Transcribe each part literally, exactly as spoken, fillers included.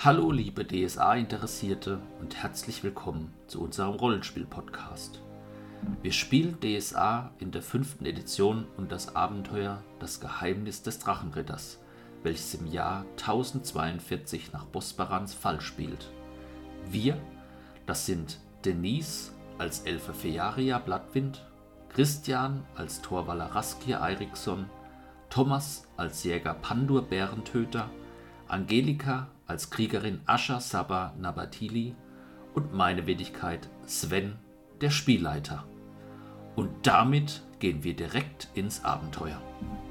Hallo liebe D S A-Interessierte und herzlich willkommen zu unserem Rollenspiel-Podcast. Wir spielen D S A in der fünften Edition und das Abenteuer Das Geheimnis des Drachenritters, welches im Jahr tausendzweiundvierzig nach Bosbarans Fall spielt. Wir, das sind Denise als Elfe Fearia Blattwind, Christian als Torwaller Raskir Eiriksson, Thomas als Jäger Pandur Bärentöter, Angelika als Kriegerin Asha Saba Nabatili und meine Wenigkeit Sven, der Spielleiter. Und damit gehen wir direkt ins Abenteuer.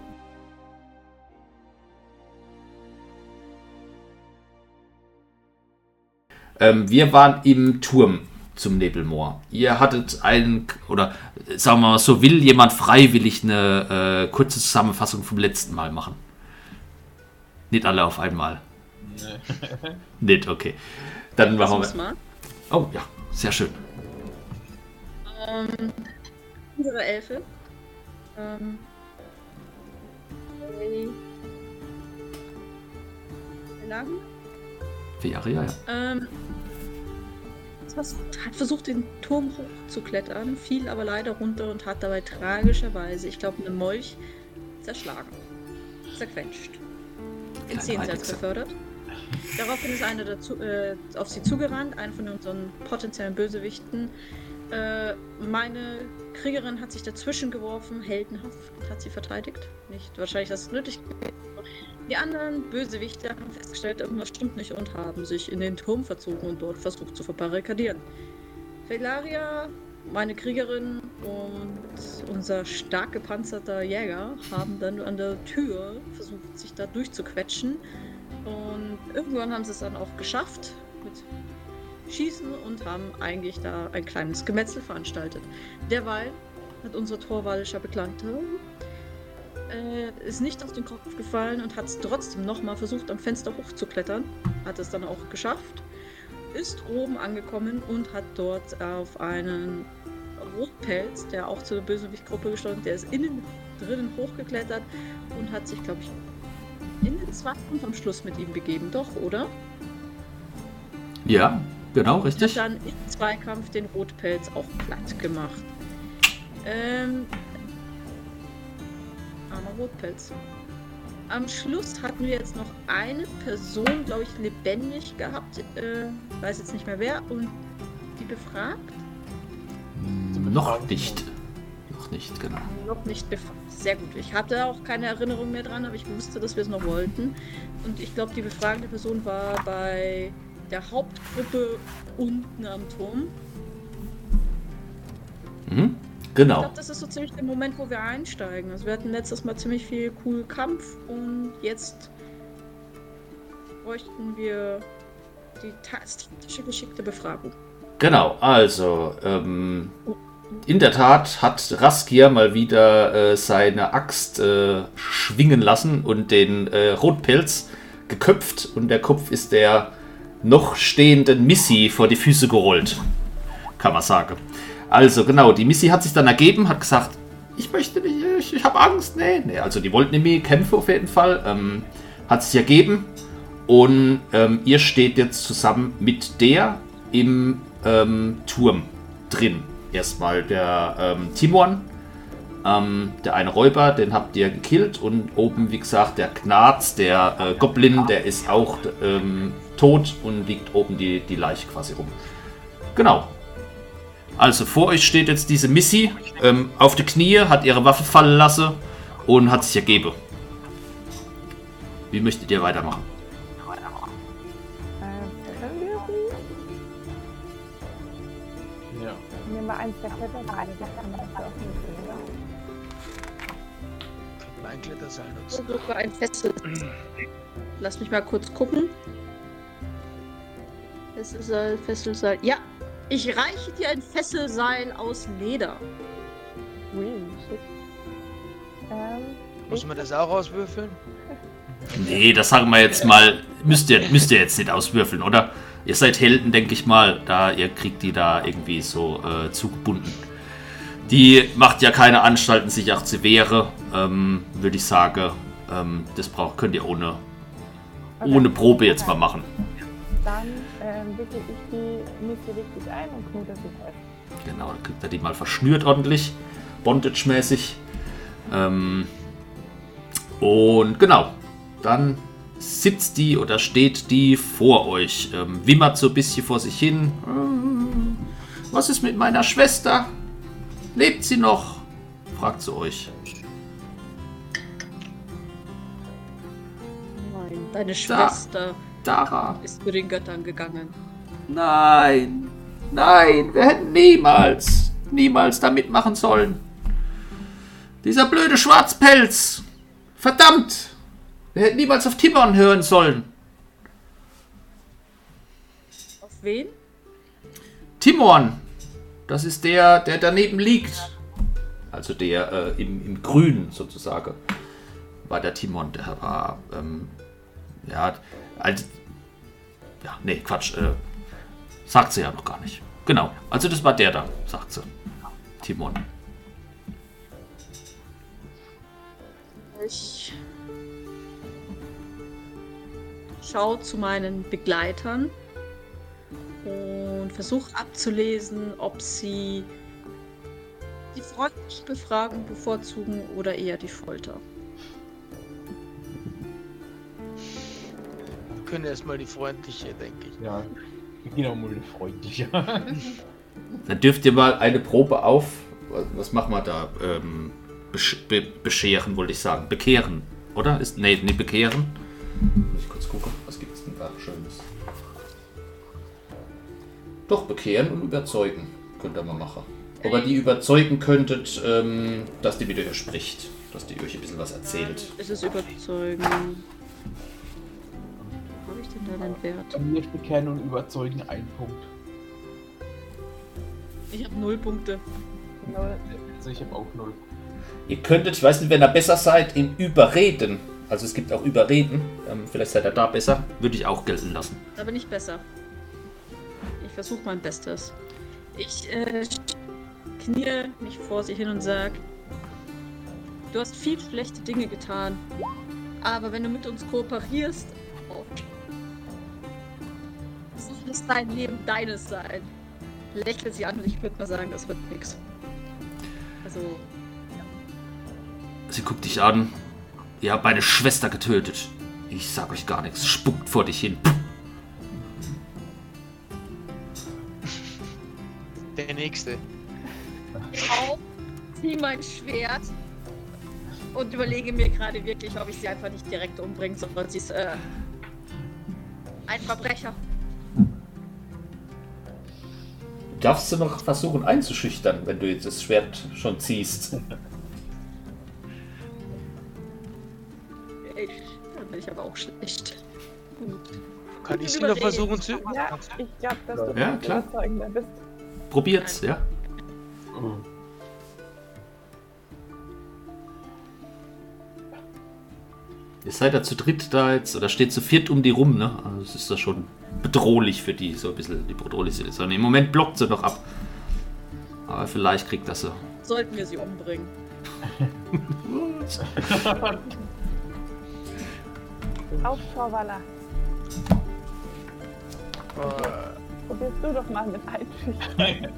Ähm, wir waren im Turm zum Nebelmoor. Ihr hattet einen, oder sagen wir mal so, will jemand freiwillig eine äh, kurze Zusammenfassung vom letzten Mal machen? Nicht alle auf einmal. Nee. Nicht, okay. Dann machen wir. Mal. Oh ja, sehr schön. Ähm, unsere Elfe. Ähm. Lagen? Fearia, ja. Ähm. Hat versucht, den Turm hochzuklettern, fiel aber leider runter und hat dabei tragischerweise, ich glaube, einen Molch zerschlagen. Zerquetscht. Ins Jenseits befördert. Daraufhin ist eine dazu, äh, auf sie zugerannt, eine von unseren potenziellen Bösewichten. Äh, meine Kriegerin hat sich dazwischen geworfen, heldenhaft, und hat sie verteidigt. Nicht wahrscheinlich, dass es nötig ist. Die anderen Bösewichte haben festgestellt, irgendwas stimmt nicht und haben sich in den Turm verzogen und dort versucht zu verbarrikadieren. Fearia, meine Kriegerin und unser stark gepanzerter Jäger haben dann an der Tür versucht, sich da durchzuquetschen. Und irgendwann haben sie es dann auch geschafft mit Schießen und haben eigentlich da ein kleines Gemetzel veranstaltet. Derweil hat unser torwallischer Bekannter äh, ist nicht auf den Kopf gefallen und hat es trotzdem nochmal versucht, am Fenster hochzuklettern. Hat es dann auch geschafft. Ist oben angekommen und hat dort auf einen Rotpelz, der auch zur Bösewichtgruppe gestanden, der ist innen drinnen hochgeklettert und hat sich, glaube ich, in den Zweikampf am Schluss mit ihm begeben, doch, oder? Ja, genau, richtig. Und hat dann im Zweikampf den Rotpelz auch platt gemacht. Ähm. Armer Rotpelz. Am Schluss hatten wir jetzt noch eine Person, glaube ich, lebendig gehabt. Äh, weiß jetzt nicht mehr wer. Und die befragt? Hm, noch nicht. Noch nicht, genau. Noch nicht befragt. Sehr gut. Ich hatte auch keine Erinnerung mehr dran, aber ich wusste, dass wir es noch wollten. Und ich glaube, die befragende Person war bei der Hauptgruppe unten am Turm. Mhm, genau. Ich glaube, das ist so ziemlich der Moment, wo wir einsteigen. Also wir hatten letztes Mal ziemlich viel cool Kampf und jetzt bräuchten wir die taktische geschickte Befragung. Genau, also ähm, in der Tat hat Raskir mal wieder äh, seine Axt äh, schwingen lassen und den äh, Rotpelz geköpft und der Kopf ist der noch stehenden Missy vor die Füße gerollt, kann man sagen. Also genau, die Missy hat sich dann ergeben, hat gesagt, ich möchte nicht, ich, ich habe Angst, nee, nee. Also die wollten nämlich kämpfen auf jeden Fall, ähm, hat sich ergeben und ähm, ihr steht jetzt zusammen mit der im ähm, Turm drin. Erstmal der ähm, Timon, ähm, der eine Räuber, den habt ihr gekillt und oben, wie gesagt, der Knarz, der äh, Goblin, der ist auch ähm, tot und liegt oben die, die Leiche quasi rum. Genau. Also vor euch steht jetzt diese Missy ähm, auf die Knie, hat ihre Waffe fallen lassen und hat sich ergeben. Wie möchtet ihr weitermachen? Ja. Nehmen wir eins der Kletterseile, das kann man auch nicht, oder? Ein Kletterseil nutzen. Sogar ein Fessel. Lass mich mal kurz gucken. Fesselseil, Fesselseil. Ja, ich reiche dir ein Fesselseil aus Leder. Ui, shit. Ähm, Muss man das auch auswürfeln? Nee, das sagen wir jetzt mal, müsst ihr, müsst ihr jetzt nicht auswürfeln, oder? Ihr seid Helden, denke ich mal, da ihr kriegt die da irgendwie so äh, zugebunden. Die macht ja keine Anstalten, sich auch zu wehren, ähm, würde ich sagen. Ähm, das braucht, könnt ihr ohne, okay. ohne Probe jetzt mal machen. Dann ähm, wickel ich die Missy richtig ein und knute sie fest. Genau, dann kriegt er die mal verschnürt ordentlich, bondage-mäßig. Ähm, und genau, dann sitzt die oder steht die vor euch, ähm, wimmert so ein bisschen vor sich hin. Was ist mit meiner Schwester? Lebt sie noch? Fragt sie euch. Nein, deine Schwester Dara. ist zu den Göttern gegangen. Nein, nein, wir hätten niemals, niemals da mitmachen sollen. Dieser blöde Schwarzpelz. Verdammt, wir hätten niemals auf Timon hören sollen. Auf wen? Timon, das ist der, der daneben liegt. Also der äh, im, im Grün sozusagen. War der Timon, der war, ähm, ja, also, ja, nee, Quatsch, äh, sagt sie ja noch gar nicht. Genau, also das war der da, sagt sie. Timon. Ich schaue zu meinen Begleitern und versuche abzulesen, ob sie die freundliche Befragung bevorzugen oder eher die Folter. Wir können erstmal die freundliche, denke ich. Ja, wir gehen auch mal die freundliche. Dann dürft ihr mal eine Probe auf, was machen wir da? Ähm, besch be bescheren, wollte ich sagen. Bekehren, oder? Ist, nee, nicht bekehren. Muss ich kurz gucken, was gibt es denn da Schönes? Doch, bekehren und überzeugen könnt ihr mal machen. Ob ihr die überzeugen könntet, ähm, dass die mit euch spricht. Dass die euch ein bisschen was erzählt. Ist es überzeugen? Wo habe ich denn da den Wert? Wir bekehren und überzeugen einen Punkt. Ich habe null Punkte. Null. Also ich habe auch null. Ihr könntet, ich weiß nicht, wenn ihr besser seid im Überreden, also es gibt auch Überreden, ähm, vielleicht seid ihr da besser, würde ich auch gelten lassen. Da bin ich besser. Ich versuche mein Bestes. Ich äh, knie mich vor sie hin und sag: Du hast viel schlechte Dinge getan, aber wenn du mit uns kooperierst, oh, soll es dein Leben deines sein. Lächelt sie an und ich würde mal sagen, das wird nix. Also, Sie guckt dich an. Ihr habt meine Schwester getötet. Ich sag euch gar nichts. Spuckt vor dich hin. Der nächste. ich zieh mein Schwert und überlege mir gerade wirklich, ob ich sie einfach nicht direkt umbringen soll. Sie ist äh, ein Verbrecher. Darfst du noch versuchen einzuschüchtern, wenn du jetzt das Schwert schon ziehst? Ich, da bin ich aber auch schlecht. Gut. Kann ich sie noch versuchen zu... Ja, ich glaube, dass du Ja, ganz klar. überzeugender bist. Probiert's, ja? Oh. Ihr seid ja zu dritt da jetzt, oder steht zu viert um die rum, ne? Also es ist da schon bedrohlich für die, so ein bisschen die bedrohliche Situation. Im Moment blockt sie noch ab. Aber vielleicht kriegt das so. Sollten wir sie umbringen. Auf, Torwalla. Probierst du doch mal mit einschüchtern.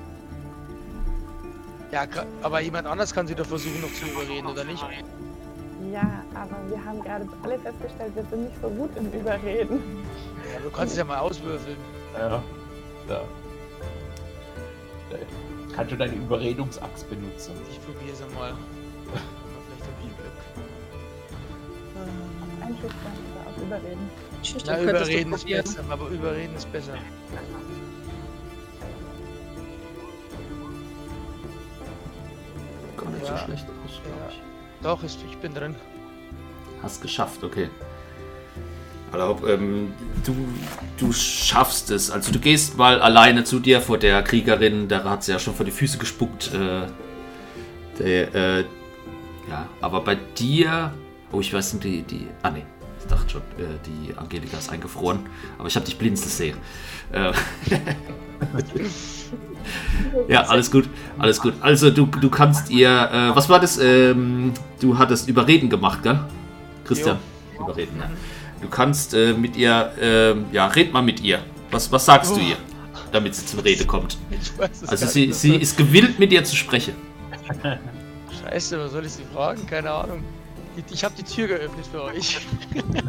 Ja, gra- aber jemand anders kann sie doch versuchen noch zu überreden, oder nicht? Ja, aber wir haben gerade alle festgestellt, wir sind nicht so gut im Überreden. Ja, du kannst es ja mal auswürfeln. Ja. Da. Da. Kannst du deine Überredungsachs benutzen? Ich probiere es einmal. Vielleicht habe ich Glück. Einschüchtern oder auch überreden. Schüchtern Na, könntest du überreden ist probieren. besser, aber überreden ist besser. Gar nicht Ja. so schlecht aus, glaube ich. Doch, ist, ich bin drin. Hast geschafft, okay. Also, ähm, du, du schaffst es. Also du gehst mal alleine zu dir vor der Kriegerin, der hat sie ja schon vor die Füße gespuckt. Äh, der, äh, ja, aber bei dir... Oh, ich weiß nicht, die... die ah, nee. Ich dachte schon, äh, die Angelika ist eingefroren. Aber ich habe dich blinzeln sehen. Äh, ja, alles gut. Alles gut. Also du, du kannst ihr... Äh, was war das? Ähm, du hattest Überreden gemacht, gell? Christian? Überreden, ja. Du kannst äh, mit ihr, äh, ja, red mal mit ihr. Was, was sagst oh. du ihr, damit sie zur Rede kommt? Ich weiß es Also gar sie, nicht. sie ist gewillt, mit dir zu sprechen. Scheiße, was soll ich sie fragen? Keine Ahnung. Ich, ich habe die Tür geöffnet für euch. Keine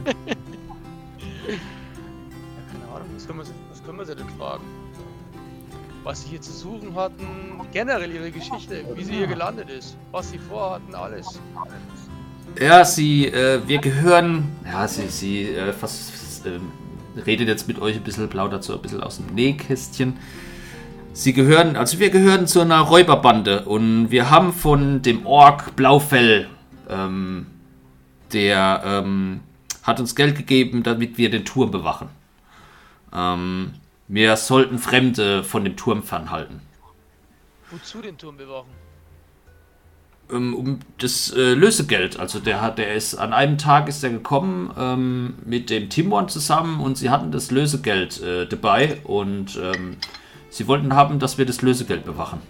Ahnung, was können, wir, was können wir sie denn fragen? Was sie hier zu suchen hatten, generell ihre Geschichte, wie sie hier gelandet ist, was sie vorhatten, alles. Ja, sie, äh, wir gehören, ja, sie, sie, äh, fast, äh, redet jetzt mit euch ein bisschen, plaudert so ein bisschen aus dem Nähkästchen. Sie gehören, also wir gehören zu einer Räuberbande und wir haben von dem Ork Blaufell, ähm, der, ähm, hat uns Geld gegeben, damit wir den Turm bewachen. Ähm, wir sollten Fremde von dem Turm fernhalten. Wozu den Turm bewachen? Ähm, um das äh, Lösegeld. Also der hat, der ist an einem Tag ist er gekommen ähm, mit dem Timon zusammen und sie hatten das Lösegeld äh, dabei und ähm, sie wollten haben, dass wir das Lösegeld bewachen.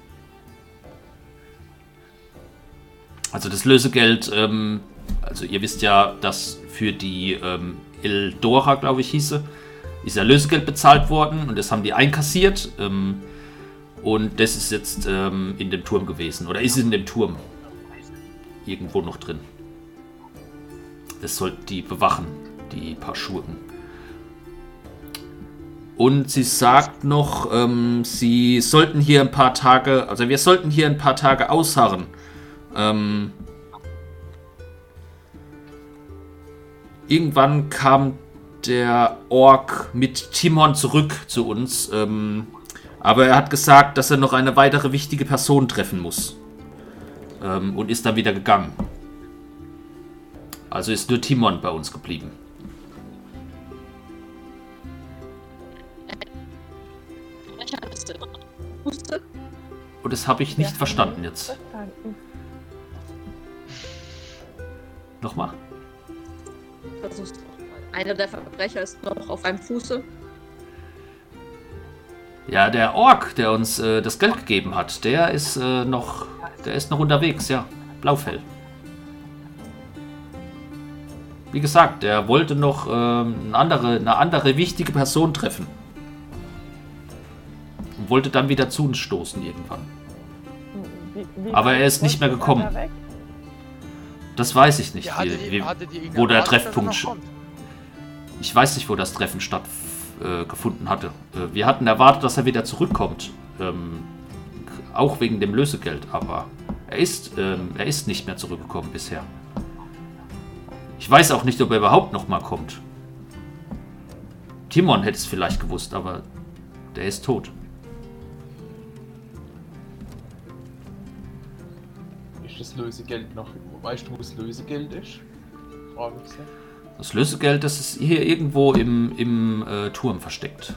Also das Lösegeld, ähm, also ihr wisst ja, dass für die ähm, Eldora, glaube ich, hieße, ist ja Lösegeld bezahlt worden und das haben die einkassiert ähm, und das ist jetzt ähm, in dem Turm gewesen oder ist in dem Turm irgendwo noch drin. Das sollten die bewachen, die paar Schurken. Und sie sagt noch, ähm, sie sollten hier ein paar Tage, also wir sollten hier ein paar Tage ausharren. Ähm, irgendwann kam der Ork mit Timon zurück zu uns. Ähm, aber er hat gesagt, dass er noch eine weitere wichtige Person treffen muss. Ähm, und ist dann wieder gegangen. Also ist nur Timon bei uns geblieben. Und das habe ich nicht Ja, verstanden jetzt. Verstanden. Nochmal? Versuch's doch mal. Einer der Verbrecher ist noch auf einem Fuße. Ja, der Ork, der uns äh, das Geld gegeben hat, der ist äh, noch, der ist noch unterwegs, ja. Blaufell. Wie gesagt, der wollte noch ähm, eine, andere, eine andere wichtige Person treffen. Und wollte dann wieder zu uns stoßen irgendwann. Wie, wie Aber er ist nicht mehr gekommen. er weg? Das weiß ich nicht, Ja, hattet wie, ihr- wie, hattet ihr ihn wo der erwartet, dass er Treffpunkt noch sch- kommt? Ich weiß nicht, wo das Treffen stattgefunden äh, hatte. Äh, wir hatten erwartet, dass er wieder zurückkommt. Ähm, auch wegen dem Lösegeld, aber er ist, ähm, er ist nicht mehr zurückgekommen bisher. Ich weiß auch nicht, ob er überhaupt noch mal kommt. Timon hätte es vielleicht gewusst, aber der ist tot. Ist das Lösegeld noch. Weißt du, wo das Lösegeld ist? Frage ich sie. Das Lösegeld, das ist hier irgendwo im, im äh, Turm versteckt.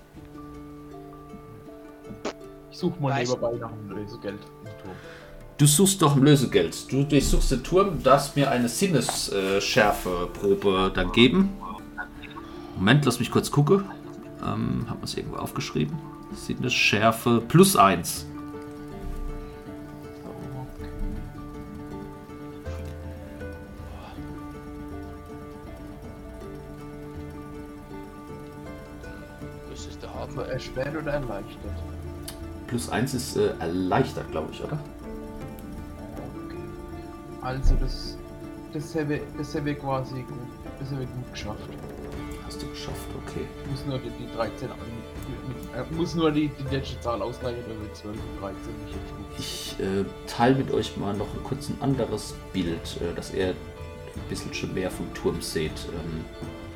Ich suche mal Weißt- nebenbei nach dem Lösegeld im Turm. Du suchst doch im Lösegeld. Du durchsuchst den Turm, darfst mir eine Sinnesschärfe-Probe dann geben. Moment, lass mich kurz gucken. Ähm, hat man es irgendwo aufgeschrieben? Sinnesschärfe plus eins. Das ist der Hafen. Also erschwert oder erleichtert? Plus eins ist äh, erleichtert, glaube ich, oder? Okay. Also das. Das haben wir, das haben wir quasi gut. Das haben wir gut geschafft. Hast du geschafft, okay. Ich muss nur die, die dreizehn an. Mit, äh, muss nur die, die letzte Zahl ausgleichen, wenn wir zwölf und dreizehn nicht jetzt gut. Ich äh, teile mit euch mal noch ein kurz ein anderes Bild, äh, dass ihr ein bisschen schon mehr vom Turm seht. Ähm,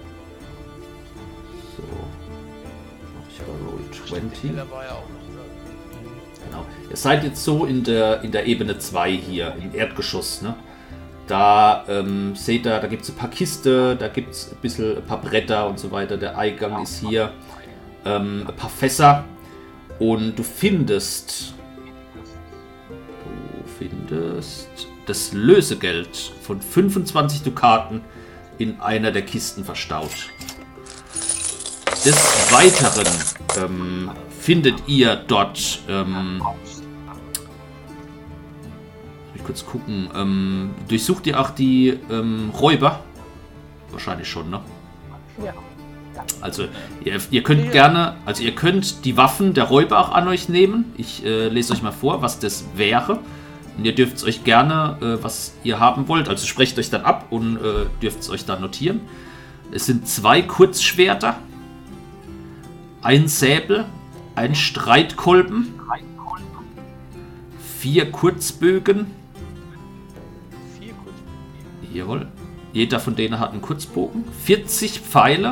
so. Mach ich mal Roll zwanzig. Fehler war ja auch noch da. Genau. Ihr seid jetzt so in der, in der Ebene zwei hier, im Erdgeschoss, ne? Da ähm, seht ihr, da gibt es ein paar Kiste, da gibt es ein bisschen ein paar Bretter und so weiter. Der Eingang ist hier, ähm, ein paar Fässer. Und du findest, du findest das Lösegeld von fünfundzwanzig Dukaten in einer der Kisten verstaut. Des Weiteren ähm, findet ihr dort, ähm, ich kurz gucken, ähm, durchsucht ihr auch die ähm, Räuber, wahrscheinlich schon, ne? Ja. Also ihr, ihr könnt Ja. gerne, also ihr könnt die Waffen der Räuber auch an euch nehmen. Ich äh, lese euch mal vor, was das wäre. Und ihr dürft euch gerne, äh, was ihr haben wollt, also sprecht euch dann ab und äh, dürft es euch dann notieren. Es sind zwei Kurzschwerter, ein Säbel, ein Streitkolben, vier Kurzbögen. Vier kurz. Jawohl. Jeder von denen hat einen Kurzbogen. vierzig Pfeile.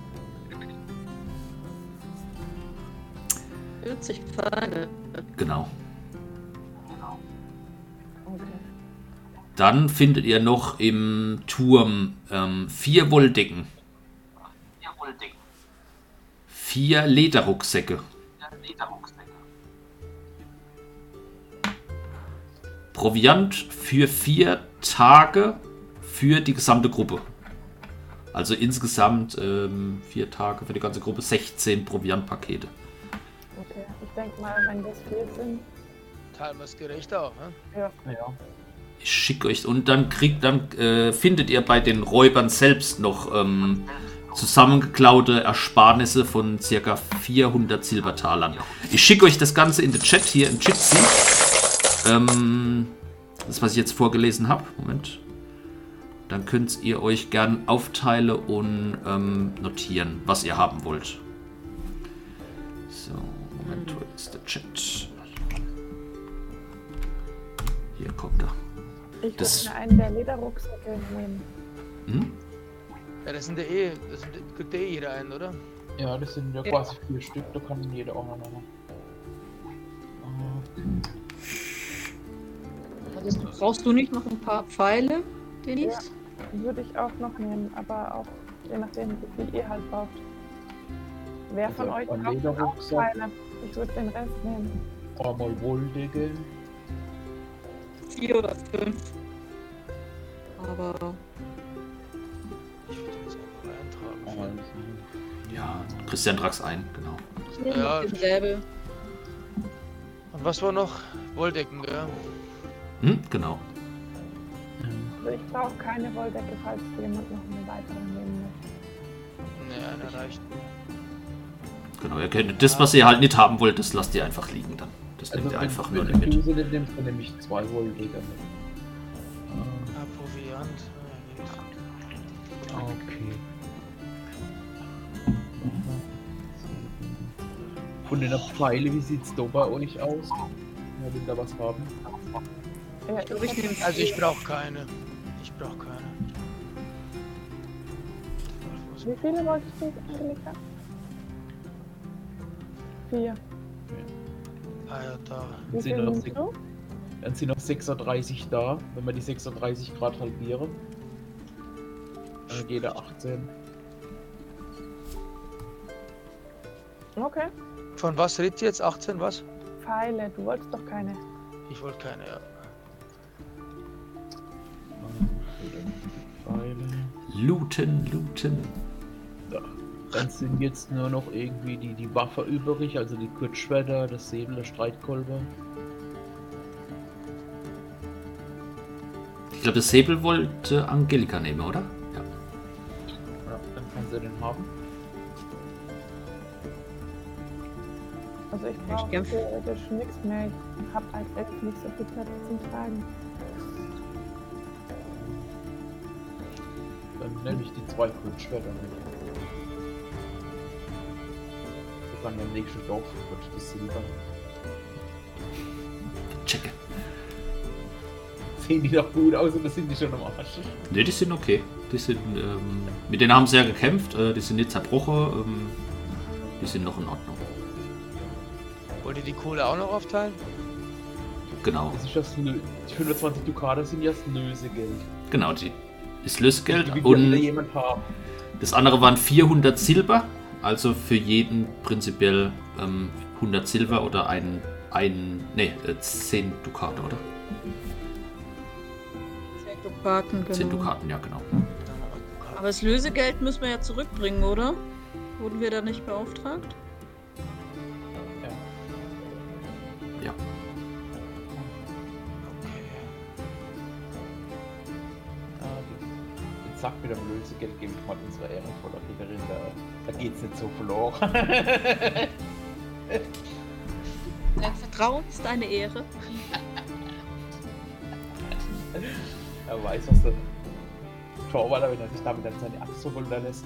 vierzig Pfeile. Genau. Okay. Dann findet ihr noch im Turm ähm, vier Wolldecken. Vier Lederrucksäcke. Proviant für vier Tage für die gesamte Gruppe. Also insgesamt ähm, vier Tage für die ganze Gruppe, sechzehn Proviantpakete. Okay. Ich denke mal, wenn das vier sind. Teilen wir es gerecht auf, ne? Ja. Ja. Ich schicke euch und dann kriegt dann äh, findet ihr bei den Räubern selbst noch ähm, zusammengeklaute Ersparnisse von ca. vierhundert Silbertalern. Ich schicke euch das Ganze in den Chat hier in Jitsi. Ähm, das, was ich jetzt vorgelesen habe. Moment. Dann könnt ihr euch gern aufteilen und ähm, notieren, was ihr haben wollt. So, Moment, wo ist der Chat? Hier kommt er. Ich Das- würde mir einen der Lederrucksäcke nehmen. Hm? Ja, das sind ja eh, das sind, kriegt eh jeder einen, oder? Ja, das sind ja quasi vier Stück, da kann jeder auch noch machen. Also, brauchst du nicht noch ein paar Pfeile, Denise? Würde ich auch noch nehmen, aber auch je nachdem, wie viel ihr halt braucht. Wer von Also euch ein braucht denn auch Lederrucksack. Pfeile? Ich würde den Rest nehmen. Einmal Wolldecke. Vier oder fünf. Aber Ich würde jetzt einfach eintragen. Also, Ja, Christian trag's ein, genau. ich nehme Ja. noch den Säbel. Und was war noch? Wolldecken, gell? Hm, genau. Also ich brauche keine Wolldecke, falls jemand noch eine weitere nehmen möchte. Ne, einer reicht. Genau, ihr könnt das, was ihr halt nicht haben wollt, das lasst ihr einfach liegen dann. Das nehmt Also ihr einfach wenn, nur wenn nicht du mit. sie nicht nimmst, dann nehme ich zwei Wolldecke mit. Ah, Proviant. Ja, Okay. Von den Pfeile, wie sieht's da bei euch aus? Wer will da was haben? Ja, Ich glaube, ich nehme gut. Also ich brauche keine. Ich brauche keine. Wie viele wolltest du eigentlich haben? Vier. Ah ja, da. Wie Dann sind, viel noch, nimmst sech- du? dann sind noch sechsunddreißig da, wenn wir die sechsunddreißig Grad halbieren. Dann hat jeder achtzehn. Okay. Von was redet ihr jetzt? achtzehn was? Pfeile, du wolltest doch keine. Ich wollte keine, ja. Pfeile. Looten, looten. Ja. Dann sind jetzt nur noch irgendwie die, die Waffe übrig, also die Kurzschwerter, das Säbel, der Streitkolber. Ich glaube, das Säbel wollte Angelika nehmen, oder? Ja. Ja, dann kann sie den haben. Also ich Ich brauche gern- theoretisch nichts mehr. Ich habe als Elf nicht so viel Platz zum Tragen. Dann nehme ich die zwei Kurzschwerter mit. So kann im nächsten Dorf wird das Silber. Checke. Sehen die doch gut aus oder sind die schon am Arsch? Ne, die sind okay. Die sind, ähm, mit denen haben sie ja gekämpft. Äh, die sind nicht zerbrochen. Ähm, die sind noch in Ordnung. Wollt ihr die Kohle auch noch aufteilen? Genau. Das ist das Lö die fünfundzwanzig Dukaten sind ja das Lösegeld. Genau, die ist Lösegeld. Die will ja wieder Und jemand haben. das andere waren vierhundert Silber. Also für jeden prinzipiell ähm, hundert Silber oder ein, ein ne, äh, zehn Dukaten, oder? zehn Dukaten, genau. zehn Dukaten, ja genau. Aber das Lösegeld müssen wir ja zurückbringen, oder? Wurden wir da nicht beauftragt? Ja. Ah, die- zack, mit dem Lösegeld gebe ich mal unsere ehrenvolle Ritterin, da, da geht's nicht so verloren. Dein Vertrauen ist eine Ehre. Er weiß, was der Torwaller, wenn er sich damit dann seine Axt so runterlässt.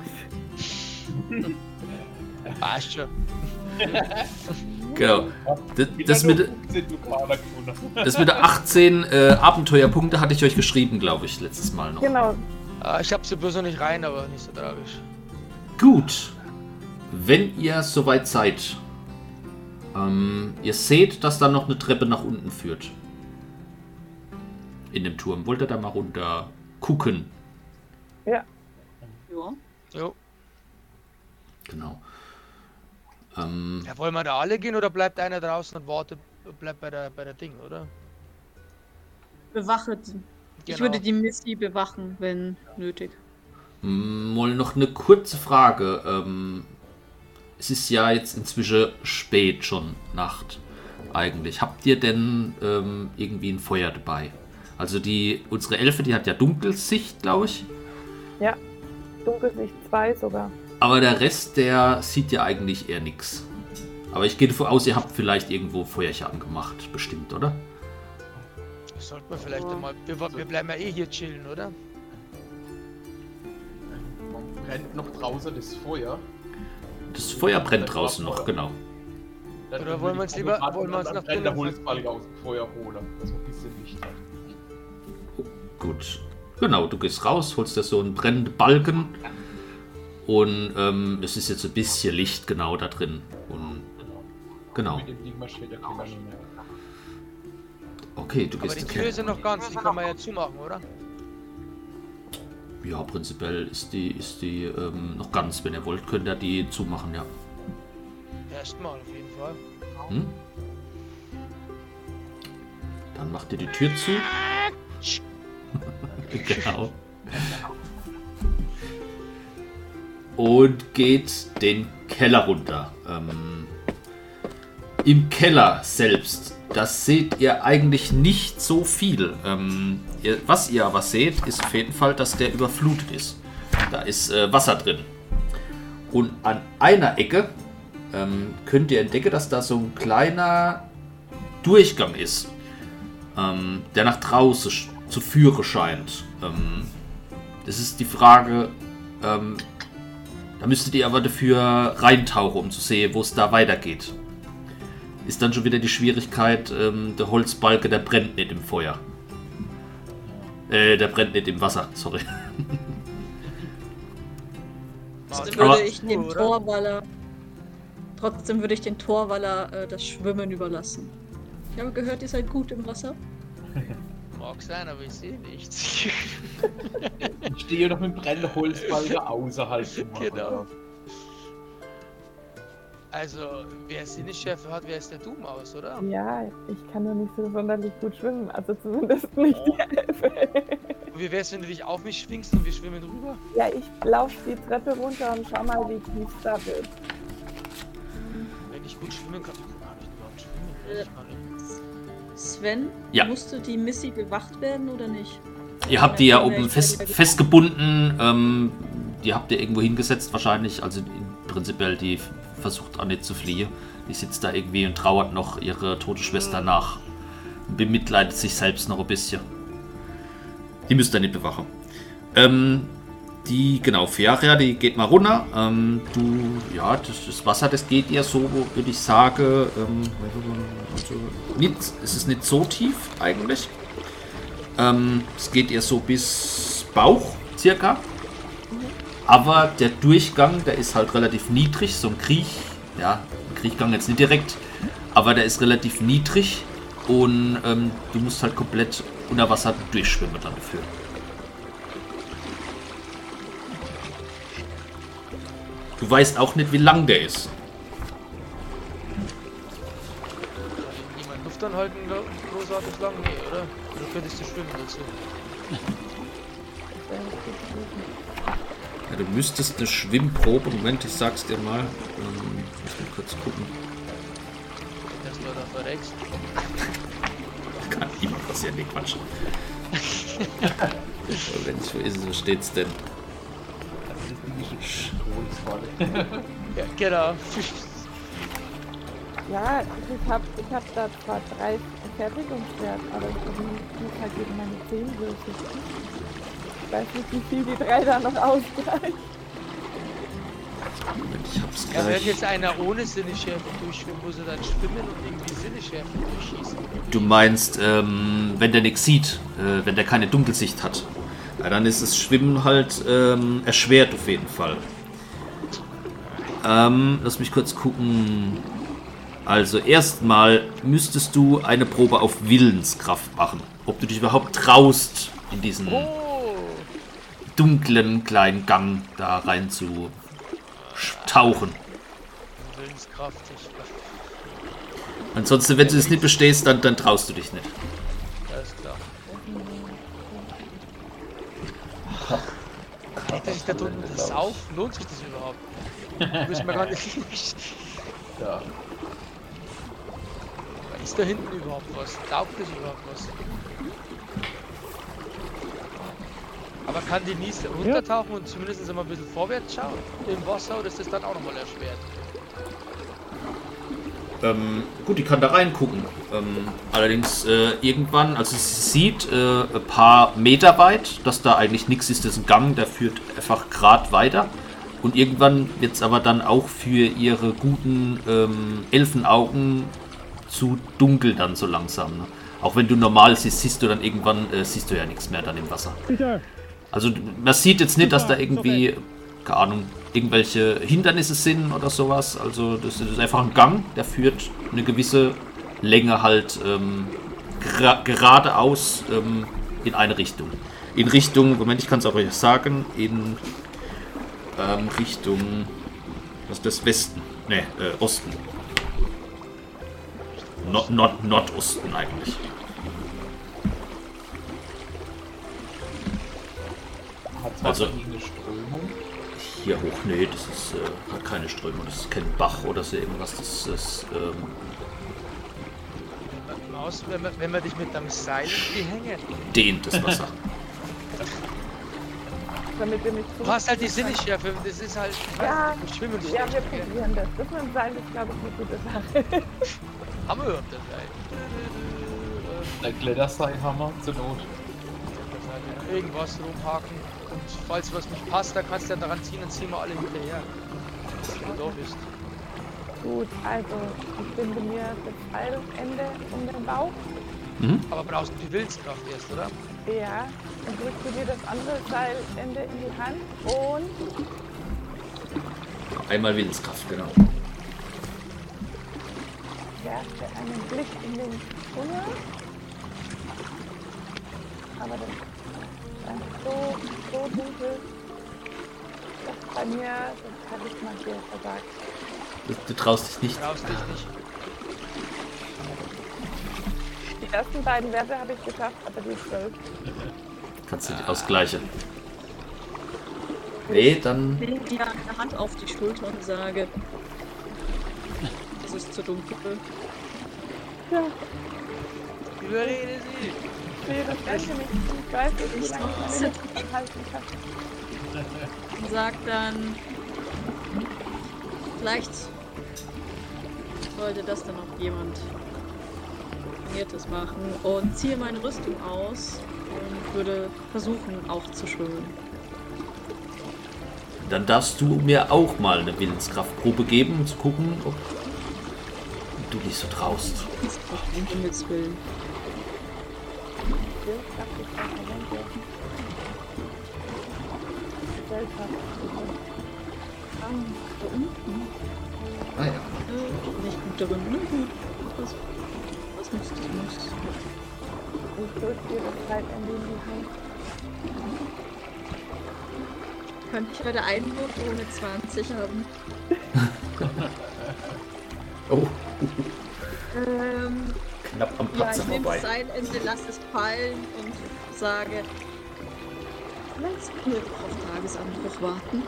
Passt schon. Genau. Das, das, mit, das mit der achtzehn äh, Abenteuerpunkte hatte ich euch geschrieben, glaube ich, letztes Mal noch. Genau. Ah, ich hab sie bloß noch nicht rein, aber nicht so tragisch. Gut. Wenn ihr soweit seid, ähm, ihr seht, dass da noch eine Treppe nach unten führt. In dem Turm. Wollt ihr da mal runter gucken? Ja. Ja. Jo. Genau. Ähm, Ja, wollen wir da alle gehen oder bleibt einer draußen und wartet, bleibt bei der, bei der Ding, oder? Bewache. Ich Genau. würde die Missy bewachen, wenn nötig. mal noch eine kurze Frage. Ähm, es ist ja jetzt inzwischen spät schon, Nacht eigentlich. Habt ihr denn ähm, irgendwie ein Feuer dabei? Also die unsere Elfe, die hat ja Dunkelsicht, glaube ich. Ja. Dunkelsicht zwei sogar. Aber der Rest, der sieht ja eigentlich eher nichts. Aber ich gehe davon aus, ihr habt vielleicht irgendwo Feuerchen angemacht, bestimmt, oder? Das sollten wir vielleicht einmal. Wir, wir bleiben ja eh hier chillen, oder? Brennt noch draußen das Feuer. Das Feuer brennt draußen noch, genau. Dann Oder wollen wir uns lieber- wollen wir uns nach drinnen der drinnen- Holzbalg aus dem Feuer holen, dass man ein bisschen Licht hat. Gut. Genau, du gehst raus, holst dir so einen brennenden Balken. Und ähm, es ist jetzt ein bisschen Licht genau da drin. Und genau. Mit dem Ding marschiert der Killer nicht mehr. Okay, du Aber gehst die in den Tür ist ja Keller. noch ganz, die kann man ja zumachen, oder? Ja, prinzipiell ist die, ist die ähm, noch ganz. Wenn ihr wollt, könnt ihr die zumachen, ja. Erstmal auf jeden Fall. Hm? Dann macht ihr die Tür zu. Genau. Und geht den Keller runter. Ähm, Im Keller selbst, das seht ihr eigentlich nicht so viel. Ähm, ihr, was ihr aber seht, ist auf jeden Fall, dass der überflutet ist. Da ist äh, Wasser drin. Und an einer Ecke ähm, könnt ihr entdecken, dass da so ein kleiner Durchgang ist, ähm, der nach draußen sch- zu führen scheint. Ähm, das ist die Frage, ähm, da müsstet ihr aber dafür reintauchen, um zu sehen, wo es da weitergeht. Ist dann schon wieder die Schwierigkeit, ähm, der Holzbalke, der brennt nicht im Feuer. Äh, der brennt nicht im Wasser, sorry. Trotzdem Aber- würde ich dem Oder? Torwaller. Trotzdem würde ich den Torwaller äh, das Schwimmen überlassen. Ich habe gehört, ihr seid gut im Wasser. Mag sein, aber ich sehe nichts. Ich stehe noch mit brennender Holzbalge außerhalb. vom Wasser. Genau. Also, wer Sinneschärfe hat, wer ist der Doom-Aus, oder? Ja, ich kann nur nicht so sonderlich gut schwimmen. Also zumindest nicht die Elfe. Und wie wär's, wenn du dich auf mich schwingst und wir schwimmen rüber? Ja, ich laufe die Treppe runter und schau mal, wie tief es da wird. Wenn ich gut schwimmen kann, kann ich überhaupt schwimmen? Weiß ich gar nicht. Sven, Ja. musste die Missy bewacht werden oder nicht? Ihr habt die ja oben fest, festgebunden, ähm, die habt ihr irgendwo hingesetzt wahrscheinlich, also prinzipiell die versucht auch nicht zu fliehen. Die sitzt da irgendwie und trauert noch ihre tote Schwester nach. Und bemitleidet sich selbst noch ein bisschen. Die müsst ihr nicht bewachen. Ähm, die, genau, Fiaria, die geht mal runter. Ähm, du, ja, das, das Wasser, das geht ihr so, würde ich sagen, ähm, also nicht, es ist nicht so tief eigentlich. Ähm, es geht ihr so bis Bauch, circa. Aber der Durchgang, der ist halt relativ niedrig, so ein Kriech, ja, ein Kriechgang jetzt nicht direkt, aber der ist relativ niedrig und ähm, du musst halt komplett unter Wasser durchschwimmen dann dafür. Du weißt auch nicht, wie lang der ist. Kann niemand Luft anhalten, großartig lang? Nee, oder? Oder könntest du schwimmen dazu? Ja, du müsstest eine Schwimmprobe, Moment, ich sag's dir mal. Ähm, muss mal kurz gucken. Dass du da verreckst. Kann immer passieren, nee, Quatsch. Wenn es so ist, wo steht's denn? Also das Ding ist schon groß. Ja, genau. Ja, ich hab, ich hab da zwar drei Fertigungswert, aber ich muss halt gegen meine zehn würfeln. Ich weiß nicht, wie viel die drei da noch ausgleichen. Moment, ich hab's Ja, wenn gleich. jetzt einer ohne Sinneschärfe durchschwimmt, muss er dann schwimmen und irgendwie Sinneschärfe durchschießen. Du meinst, ähm, wenn der nichts sieht, äh, wenn der keine Dunkelsicht hat, ja, dann ist das Schwimmen halt ähm, erschwert auf jeden Fall. Ähm, lass mich kurz gucken. Also erstmal müsstest du eine Probe auf Willenskraft machen. Ob du dich überhaupt traust, in diesen Oh! dunklen kleinen Gang da rein zu tauchen. Willenskraft. Ich, Ansonsten, wenn du das nicht bestehst, dann, dann traust du dich nicht. alles klar. Hätte sich da drunten saufen, lohnt sich das überhaupt? Müssen wir gar nicht. Ja. Ist da hinten überhaupt was? Taugt das überhaupt was? Aber kann die nie runtertauchen und zumindest einmal ein bisschen vorwärts schauen im Wasser, oder ist das dann auch nochmal erschwert? Ähm, gut, die kann da reingucken. Ähm, allerdings äh, irgendwann, also sie sieht äh, ein paar Meter weit, dass da eigentlich nichts ist, das ist ein Gang, der führt einfach gerade weiter. Und irgendwann wird es aber dann auch für ihre guten ähm, Elfenaugen zu dunkel dann so langsam. Ne? Auch wenn du normal siehst, siehst du dann irgendwann, äh, siehst du ja nichts mehr dann im Wasser. Also man sieht jetzt nicht, dass da irgendwie, keine Ahnung, irgendwelche Hindernisse sind oder sowas. Also das ist einfach ein Gang, der führt eine gewisse Länge halt ähm, gra geradeaus ähm, in eine Richtung. In Richtung, Moment, ich kann es auch euch sagen, in ähm, Richtung, was ist das, Westen, ne, äh, Osten. Nord Nord Nordosten eigentlich. Hat es Also- also eine Strömung? Hier hoch, nee, das ist, äh, hat keine Strömung, das ist kein Bach oder so irgendwas, das ist, ähm, Maus, wenn man, wenn man dich mit einem Seil in die Hänge. dehnt das Wasser. Damit wir nicht Du hast halt die Sinneschärfe, das ist halt. Ja, ich schwimme nicht. ja, wir probieren das. Das mit dem Seil ist, glaube ich, eine gute Sache. Haben wir überhaupt das Seil? Ein Kletterseilhammer zur Not. Irgendwas rumhaken. Und falls was nicht passt, dann kannst du ja daran ziehen, dann ziehen wir alle hinterher. Dass du da bist. Gut, also ich binde mir das Seilende um den Bauch. Mhm. Aber brauchst du die Willenskraft erst, oder? Ja, und drücke dir das andere Seilende in die Hand und Einmal Willenskraft, genau. werfe einen Blick in den Tunnel. Aber das ist so, so dunkel, dass bei mir das Charisma hier versagt. Du, du traust dich nicht. Brauchst dich nicht. Die ersten beiden Werte habe ich geschafft, aber die zwölf. Kannst du die ausgleichen. Nee, dann. Ich lege dir eine Hand auf die Schulter und sage, es ist zu dunkel. Ja, Überrede sie. nee, das denke nicht. Ich weiß nicht, wie lange ich meine Luft halten kann. Und sagt dann, vielleicht sollte das dann auch jemand Trainiertes machen und ziehe meine Rüstung aus und würde versuchen auch zu schwimmen. Dann darfst du mir auch mal eine Willenskraftprobe geben, um zu gucken, ob du dich so traust. Um Himmels Willen. Ja, dachte ich, das verwenden dürfen. Seltsam. Ah, da unten. Ah ja. Äh, nicht gut darin. Na gut. Was, was muss das muss? Ich drücke dir das Seilende in die Hand. Könnte ich heute einen Wurf ohne zwanzig haben? Oh, Ähm, knapp am ja, Platz ich nehme das vorbei. Seilende, lasse es fallen und sage, vielleicht können wir doch auf Tagesanbruch warten.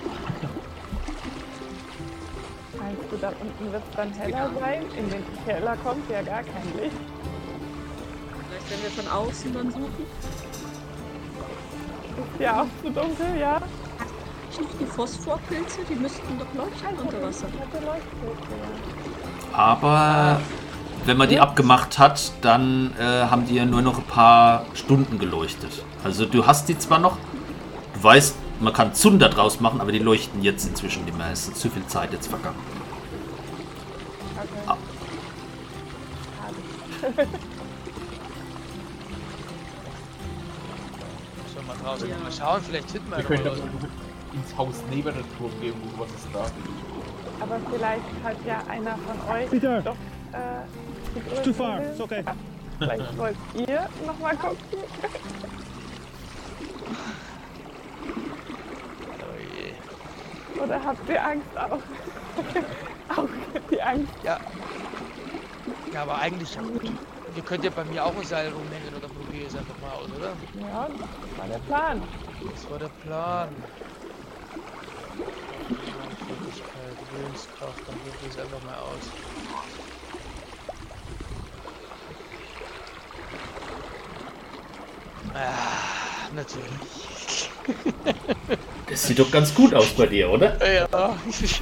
Meinst du, da unten wird es dann heller sein? In den Keller kommt ja gar kein Licht. Vielleicht, wenn wir von außen dann suchen. Ist ja auch zu dunkel, ja? Die Phosphorpilze, die müssten doch leuchten unter Wasser. Ich hatte Leuchtpilze, ja. Aber wenn man die abgemacht hat, dann äh, haben die ja nur noch ein paar Stunden geleuchtet. Also du hast die zwar noch, du weißt, man kann Zunder draus machen, aber die leuchten jetzt inzwischen nicht mehr. Es ist zu viel Zeit jetzt vergangen. Okay. Ah. Schade. Sollen wir draußen Ja. mal schauen, vielleicht finden wir Wir noch können was. aber ins Haus neben der Turm gehen, wo was ist da? Aber vielleicht hat ja einer von euch Peter. doch äh, die Too größere far. Hilfe. It's okay. Vielleicht wollt ihr nochmal gucken. Oh je. Oder habt ihr Angst auch? Auch die Angst. Ja. Ja, aber eigentlich ja gut. Ihr könnt ja bei mir auch ein Seil rumhängen oder probier es einfach mal aus, oder? Ja, das war der Plan. Das war der Plan. Fähigkeit, Willenskraft, dann probier es einfach mal aus. Ah, natürlich. Das sieht doch ganz gut aus bei dir, oder? Ja.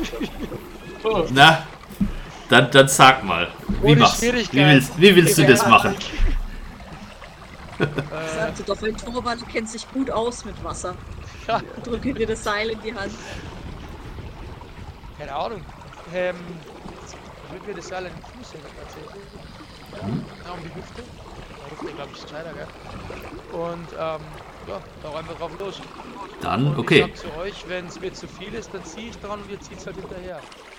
Na, dann, dann sag mal. Wie, Ohne machst, wie Schwierigkeit. willst, wie willst du das machen? äh, Sagte doch, ein Torwart kennt sich gut aus mit Wasser. ja, Drücke dir das Seil in die Hand. keine Ahnung. Ähm, ich würde mir das Seil an den Fuß hängen tatsächlich. Ja, um die Hüfte. Da Hüfte, glaube ich, ist kleiner, gell? Und, ähm, ja, da rein wir drauf los. Dann, Und okay. ich sag zu euch, wenn es mir zu viel ist, dann ziehe ich dran und ihr zieht es halt hinterher.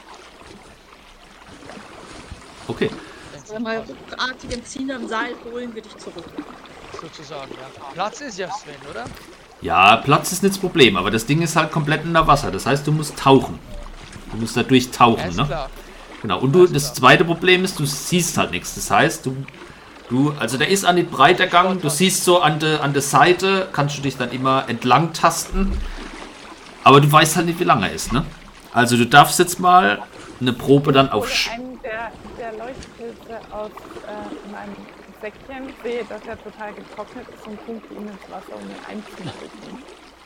Okay. Wenn's Wenn wir nicht passt, ruckartigen Ziehen am Seil holen wir dich zurück. sozusagen, ja. Platz ist ja Sven, oder? Ja, Platz ist nicht das Problem, aber das Ding ist halt komplett unter Wasser. Das heißt, du musst tauchen. Du musst da Ja, durchtauchen, ist ne? klar. Genau. Und du, Alles das klar. zweite Problem ist, du siehst halt nichts. Das heißt, du, du, also der ist an den breiter Gang. Du siehst so an der an der Seite, kannst du dich dann immer entlang tasten. Aber du weißt halt nicht, wie lange er ist, ne? Also du darfst jetzt mal eine Probe dann auf... Oder Sch- einen der, der Leuchtpilze aus äh, meinem Säckchen sehe, dass er total getrocknet ist und funke ihn ins Wasser, um ihn einzuschütten.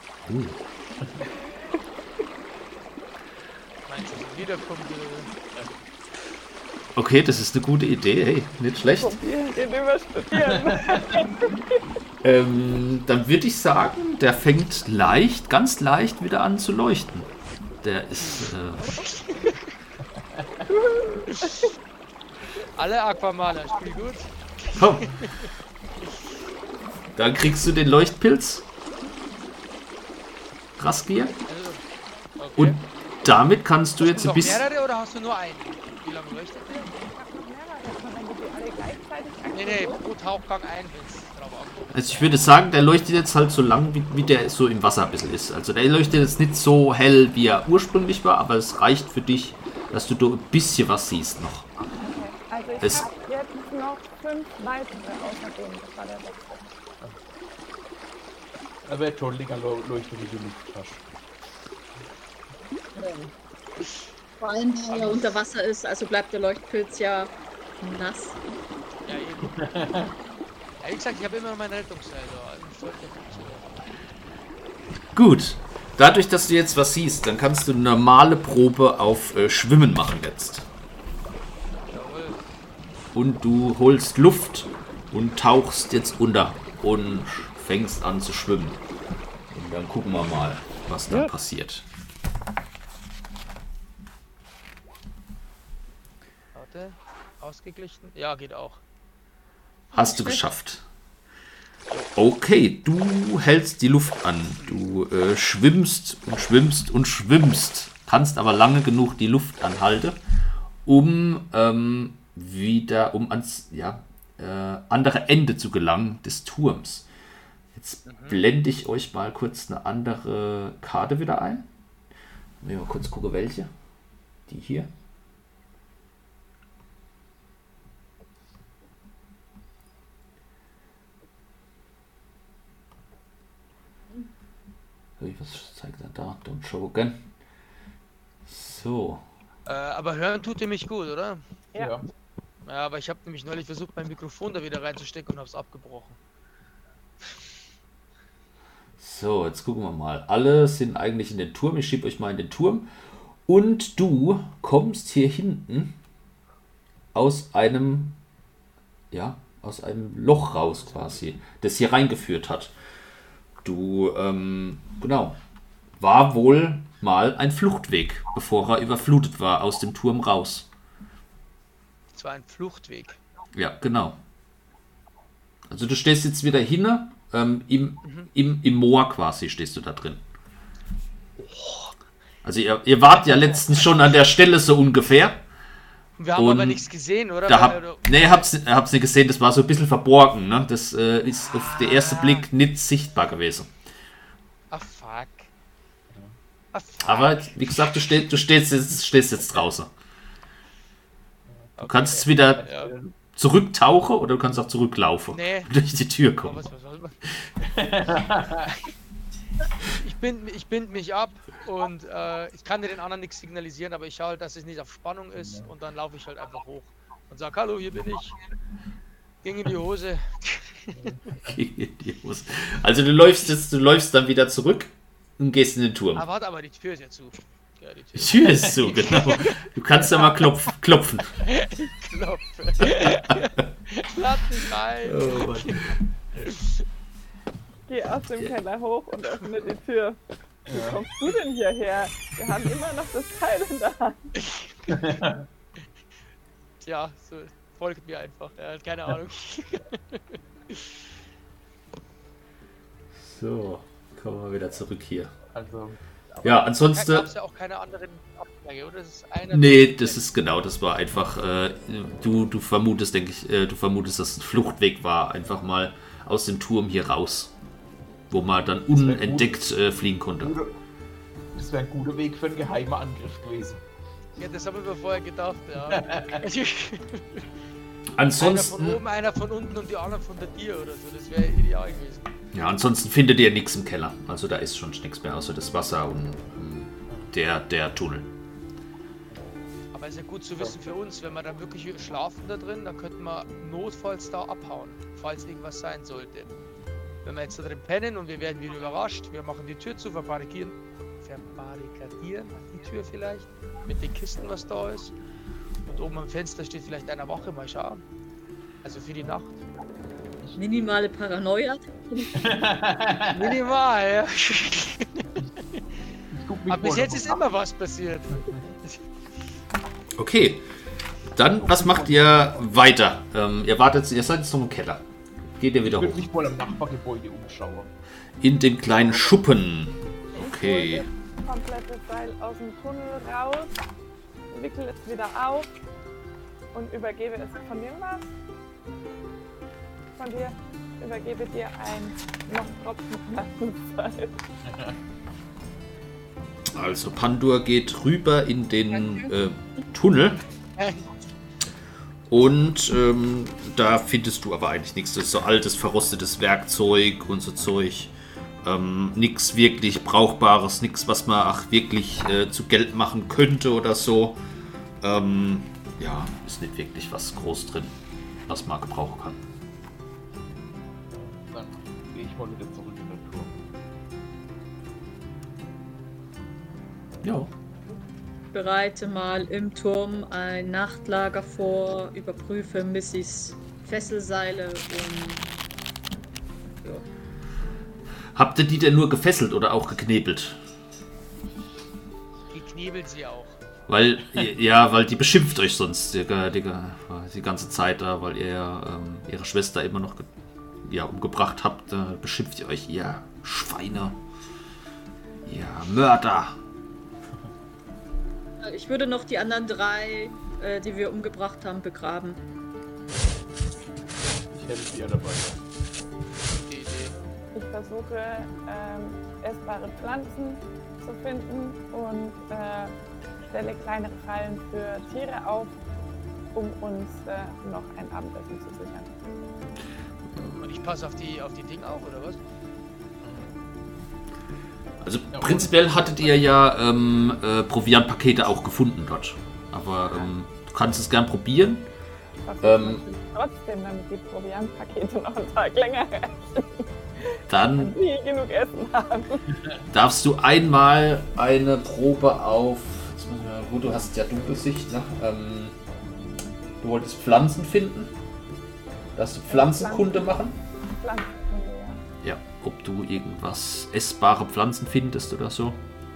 Meinst du, so wiederkommt? Äh, Okay, das ist eine gute Idee. Hey, nicht schlecht. Probieren, den überstudieren. Ähm, dann würde ich sagen, der fängt leicht, ganz leicht wieder an zu leuchten. Der ist... Äh, alle Aquamaler, spiel gut. komm. Dann kriegst du den Leuchtpilz. Raskier. Also, okay. Und damit kannst du Hast jetzt du ein noch bisschen... mehrere oder hast du nur einen? Wie lange leuchtet der? Wenn du die alle gleichzeitig Nee, nee, pro Tauchgang ein, wenn's drauf ankommt. Also ich würde sagen, der leuchtet jetzt halt so lang, wie, wie der so im Wasser ein bisschen ist. Also der leuchtet jetzt nicht so hell, wie er ursprünglich war, aber es reicht für dich, dass du da ein bisschen was siehst noch. Okay. Also ich Es- habe jetzt noch fünf weitere außerdem. Das war der letzte. Aber der Trollinger leuchtet wie du nicht hast. Vor allem, weil er unter Wasser ist, also bleibt der Leuchtpilz ja nass. Ja, eben. Ja, wie gesagt, ich habe immer mein Rettungsseil da. Also ich sollte funktionieren. Gut. Dadurch, dass du jetzt was siehst, dann kannst du eine normale Probe auf äh, Schwimmen machen jetzt. Jawohl. Und du holst Luft und tauchst jetzt unter und fängst an zu schwimmen. Und dann gucken wir mal, was da Ja. passiert. Warte. Ausgeglichen? Ja, geht auch. Hast du geschafft. Okay, du hältst die Luft an. Du äh, schwimmst und schwimmst und schwimmst. Kannst aber lange genug die Luft anhalten, um ähm, wieder um ans ja, äh, andere Ende zu gelangen des Turms. Jetzt blende ich euch mal kurz eine andere Karte wieder ein. Mal kurz gucken, welche. Die hier. Was zeigt er da? Don't show again. So. Äh, aber hören tut ihr mich gut, oder? Ja. Ja. Ja, aber ich habe nämlich neulich versucht, mein Mikrofon da wieder reinzustecken und habe es abgebrochen. So, jetzt gucken wir mal. Alle sind eigentlich in den Turm. Ich schiebe euch mal in den Turm. Und du kommst hier hinten aus einem, ja, aus einem Loch raus quasi, das hier reingeführt hat. Du, ähm, genau, war wohl mal ein Fluchtweg, bevor er überflutet war, aus dem Turm raus. Es war ein Fluchtweg. Ja, genau. Also du stehst jetzt wieder hinne, ähm, im, Mhm. im, im Moor quasi stehst du da drin. Also ihr, ihr wart ja letztens schon an der Stelle so ungefähr. Wir haben Und aber nichts gesehen, oder? Da Weil- hab, nee, hab's, hab's nicht gesehen, das war so ein bisschen verborgen. Ne? Das äh, ist auf den ersten Blick nicht sichtbar gewesen. Ah, fuck. Ah, fuck. Aber wie gesagt, du, steh, du stehst, jetzt, stehst jetzt draußen. Du kannst jetzt wieder Ja. zurücktauchen oder du kannst auch zurücklaufen. Nee. Und durch die Tür Aber kommen. was, was soll man? ich, bind, ich bind mich ab und äh, ich kann dir den anderen nichts signalisieren, aber ich schaue halt, dass es nicht auf Spannung ist und dann laufe ich halt einfach hoch und sage, hallo, hier bin ich. Ging in die Hose. Also du läufst jetzt, du läufst dann wieder zurück und gehst in den Turm. Ah, warte, aber die Tür ist ja zu. Ja, die Die Tür Tür ist zu, genau. Du kannst ja mal klopf, klopfen. Knopf. Lass mich rein. Oh Mann. Geh aus dem Keller hoch und öffne die Tür. Wie kommst du denn hierher? Wir haben immer noch das Teil in der Hand. Tja, so, folgt mir einfach. Ja, keine Ahnung. So, kommen wir wieder zurück hier. Also, Ja, Da ansonsten. gab es ja auch keine anderen Abgänge, oder? Das ist einer. Nee, das ist genau, das war einfach, äh, du, du vermutest, denke ich, äh, du vermutest, dass es ein Fluchtweg war, einfach mal aus dem Turm hier raus, wo man dann unentdeckt äh, fliehen konnte. guter- das wäre ein guter Weg für einen geheimen Angriff gewesen. Ja, das haben wir vorher gedacht, ja. einer von Ansonsten, oben, einer von unten und die anderen von der Tür oder so. Das wäre ideal gewesen. ja, ansonsten findet ihr nichts im Keller. Also da ist schon nichts mehr, außer das Wasser und ähm, der, der Tunnel. Aber ist ja gut zu wissen für uns, wenn wir dann wirklich schlafen da drin, dann könnten wir notfalls da abhauen, falls irgendwas sein sollte. Wenn wir jetzt da drin pennen und wir werden wieder überrascht, wir machen die Tür zu, verbarrikadieren, verbarrikadieren die Tür vielleicht, mit den Kisten, was da ist. Und oben am Fenster steht vielleicht eine Wache, mal schauen. Also für die Nacht. Minimale Paranoia. Minimal, ja. Ich guck mich Aber bis mal jetzt noch ist ab. immer was passiert. Okay, dann, was macht ihr weiter? Ähm, ihr wartet, ihr seid jetzt noch im Keller. Geht ihr wieder Ich würde hoch? mich mal am Nachbargebäude umschauen. In den kleinen Schuppen. Okay. Ich hol das komplette Seil aus dem Tunnel raus, wickel es wieder auf und übergebe es von dir was. Von dir übergebe dir ein noch tropfendes Seil. Also Pandur geht rüber in den äh, Tunnel und ähm, da findest du aber eigentlich nichts. Das ist so altes, verrostetes Werkzeug und so Zeug. Ähm, nichts wirklich Brauchbares, nichts, was man auch wirklich äh, zu Geld machen könnte oder so. Ähm, ja, ist nicht wirklich was groß drin, was man gebrauchen kann. Dann gehe ich mal wieder zurück in den Turm. Ja. Bereite mal im Turm ein Nachtlager vor, überprüfe Missys Fesselseile und ja. Habt ihr die denn nur gefesselt oder auch geknebelt? Geknebelt sie auch. Weil, ja, weil die beschimpft euch sonst die, die, die ganze Zeit da, weil ihr ähm, ihre Schwester immer noch ge ja, umgebracht habt, äh, beschimpft ihr euch, ihr Schweine, ihr Mörder. Ich würde noch die anderen drei, äh, die wir umgebracht haben, begraben. Ich helfe dir dabei. Die Idee. Ich versuche ähm, essbare Pflanzen zu finden und äh, stelle kleinere Fallen für Tiere auf, um uns äh, noch ein Abendessen zu sichern. Und ich passe auf die auf die Dinge auf, oder was? Also prinzipiell hattet ihr ja ähm, äh, Proviantpakete auch gefunden dort. Aber ähm, du kannst es gern probieren. Ich hoffe Ähm. natürlich trotzdem, damit die Proviantpakete noch einen Tag länger reichen. Dann Nie genug Essen haben. darfst du einmal eine Probe auf. Jetzt muss ich mal, wo du hast ja Dunkelsicht, ne? Ähm, du wolltest Pflanzen finden. Darfst du Pflanzenkunde machen? Pflanzenkunde, ja. Ja, ob du irgendwas essbare Pflanzen findest oder so.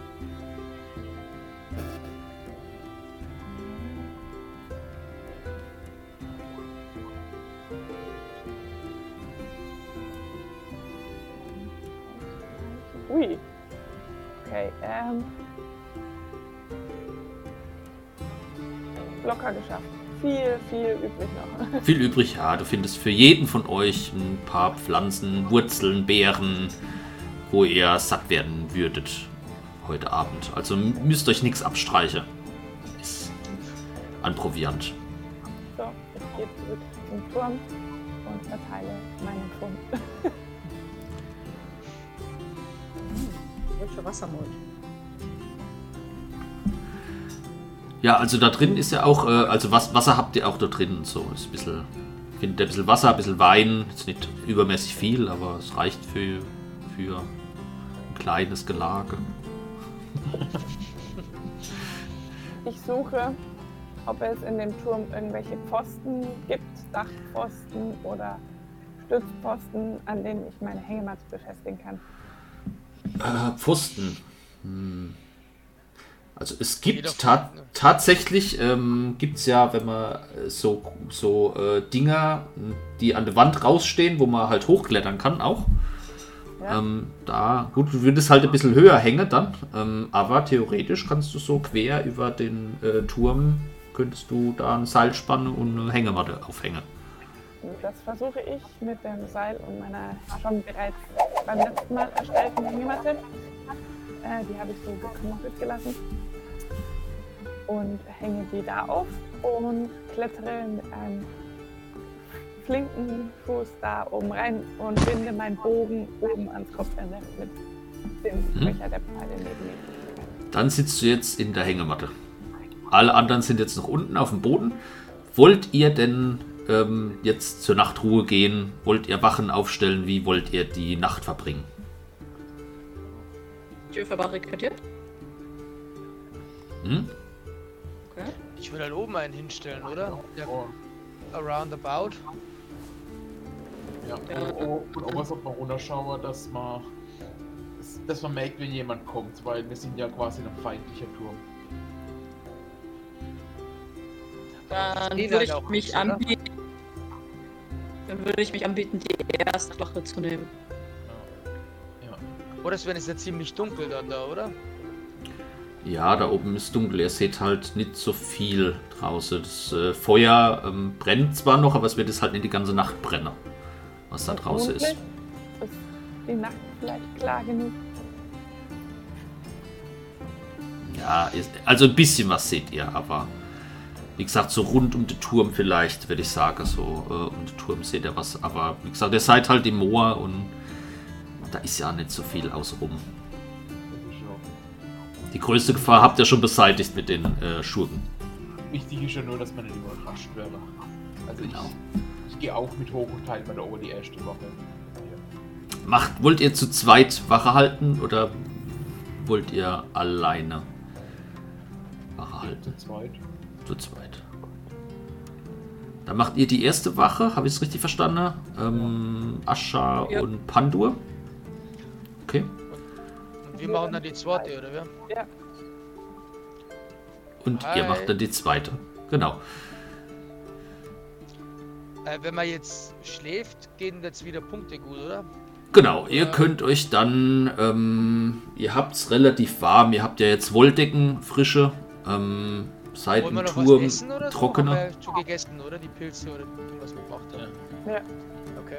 Ui. Okay, ähm. Locker geschafft. Viel, viel übrig noch. Viel übrig, ja. Du findest für jeden von euch ein paar Pflanzen, Wurzeln, Beeren, wo ihr satt werden würdet heute Abend. Also müsst euch nichts abstreichen. Ist an Proviant. So, ich gehe zurück zum Turm und verteile meinen Fund. Welcher Wassermolch? Ja, also da drin ist ja auch, äh, also was, Wasser habt ihr auch da drin. So ist ein bisschen, findet ihr ein bisschen Wasser, ein bisschen Wein. Ist nicht übermäßig viel, aber es reicht für, für ein kleines Gelage. Ich suche, ob es in dem Turm irgendwelche Pfosten gibt, Dachpfosten oder Stützpfosten, an denen ich meine Hängematte befestigen kann. Äh, Pfosten. Hm. Also es gibt Jeder ta Pfosten, ne? tatsächlich, ähm, gibt es ja, wenn man äh, so, so äh, Dinger, die an der Wand rausstehen, wo man halt hochklettern kann auch. Ja. Ähm, da, gut, du würdest halt ein bisschen höher hängen dann, ähm, aber theoretisch kannst du so quer über den äh, Turm, könntest du da ein Seil spannen und eine Hängematte aufhängen. Das versuche ich mit dem Seil und meiner schon bereits beim letzten Mal erstellten Hängematte. Äh, die habe ich so geknotet gelassen. Und hänge die da auf und klettere mit einem flinken Fuß da oben rein und binde meinen Bogen oben ans Kopfende mit dem Köcher der Pfeile neben mir. Dann sitzt du jetzt in der Hängematte. Alle anderen sind jetzt noch unten auf dem Boden. Wollt ihr denn ähm, jetzt zur Nachtruhe gehen? Wollt ihr Wachen aufstellen? Wie wollt ihr die Nacht verbringen? Tür verbarrikadiert. Hm? Okay. Ich würde halt oben einen hinstellen, oder? Ja, Oh, around about. ja. Ja. Und, oh, und oben sollte man runterschauen, dass man, dass, dass man merkt, wenn jemand kommt, weil wir sind ja quasi ein feindlicher Turm. Dann Geht würde halt ich auch mich nicht, oder? anbieten. Dann würde ich mich anbieten, die erste Wache zu nehmen. Ja. Oder es wäre jetzt ja ziemlich dunkel dann da, oder? Ja, da oben ist dunkel. Ihr seht halt nicht so viel draußen. Das äh, Feuer ähm, brennt zwar noch, aber es wird jetzt halt nicht die ganze Nacht brennen, was da Und draußen ist. mondlicht? Ist die Nacht vielleicht klar genug? Ja, ist, also ein bisschen was seht ihr, aber wie gesagt, so rund um den Turm vielleicht, würde ich sagen, so äh, um den Turm seht ihr was. Aber wie gesagt, ihr seid halt im Moor und da ist ja nicht so viel außenrum. Das ist ja. Die größte Gefahr habt ihr schon beseitigt mit den äh, Schurken. Wichtig ist ja nur, dass man nicht überrascht wird. Also Genau. ich, ich gehe auch mit hoch und teile mir da oben die erste Woche. Ja. Macht, wollt ihr zu zweit Wache halten oder wollt ihr alleine Wache halten? Zu zweit. Zu zweit. Dann macht ihr die erste Wache, habe ich es richtig verstanden? Ähm, Ascha Ja. und Pandur. Okay. Und wir machen dann die zweite, oder wer? Ja. Und Hi. ihr macht dann die zweite. Genau. Äh, wenn man jetzt schläft, gehen jetzt wieder Punkte gut, oder? Genau, ihr Ja. könnt euch dann, ähm, ihr habt es relativ warm, ihr habt ja jetzt Wolldecken, frische, ähm, seid Wollen wir im noch was Turm essen oder so? trockener. Haben wir schon gegessen, oder? Die Pilze oder was wir gemacht haben. Ja. Okay.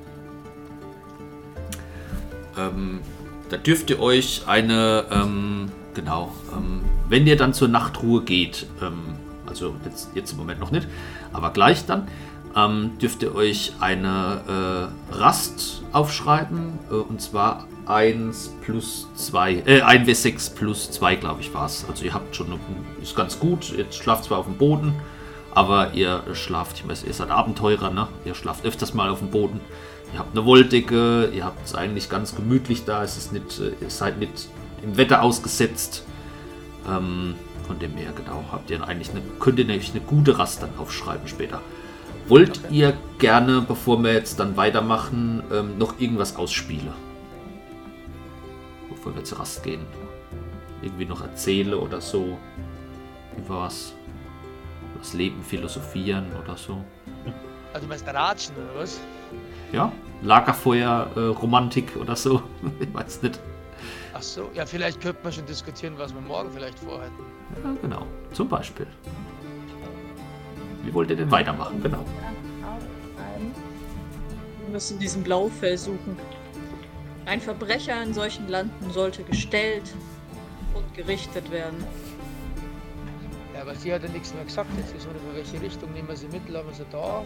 Ähm, da dürft ihr euch eine, ähm, genau, ähm, wenn ihr dann zur Nachtruhe geht, ähm, also jetzt, jetzt im Moment noch nicht, aber gleich dann, ähm, dürft ihr euch eine äh, Rast aufschreiben, äh, und zwar eins plus zwei, äh, ein W sechs plus zwei, glaube ich, war es. Also ihr habt schon, ist ganz gut, ihr schlaft zwar auf dem Boden, aber ihr schlaft, ich weiß, ihr seid Abenteurer, ne? Ihr schlaft öfters mal auf dem Boden. Ihr habt eine Wolldecke, ihr habt es eigentlich ganz gemütlich da, es ist nicht, ihr seid nicht im Wetter ausgesetzt. Ähm, von dem her, genau, habt ihr eigentlich eine, könnt ihr nämlich eine gute Rast dann aufschreiben später. Wollt Okay. ihr gerne, bevor wir jetzt dann weitermachen, ähm, noch irgendwas ausspielen? Bevor wir zur Rast gehen. Irgendwie noch erzähle oder so. Über was? Über das Leben philosophieren oder so. Also du meinst Ratschen oder was? Ja? Lagerfeuer, äh, Romantik oder so. Ich weiß nicht. Ach so, ja, vielleicht könnte man schon diskutieren, was wir morgen vielleicht vorhatten. Ja, genau. Zum Beispiel. Wie wollt ihr denn weitermachen? Genau. Aufschreiben. Wir müssen diesen Blaufell suchen. Ein Verbrecher in solchen Landen sollte gestellt und gerichtet werden. Ja, aber sie hat ja nichts mehr gesagt. Jetzt ist nur in welche Richtung nehmen wir sie mit, lassen wir sie da.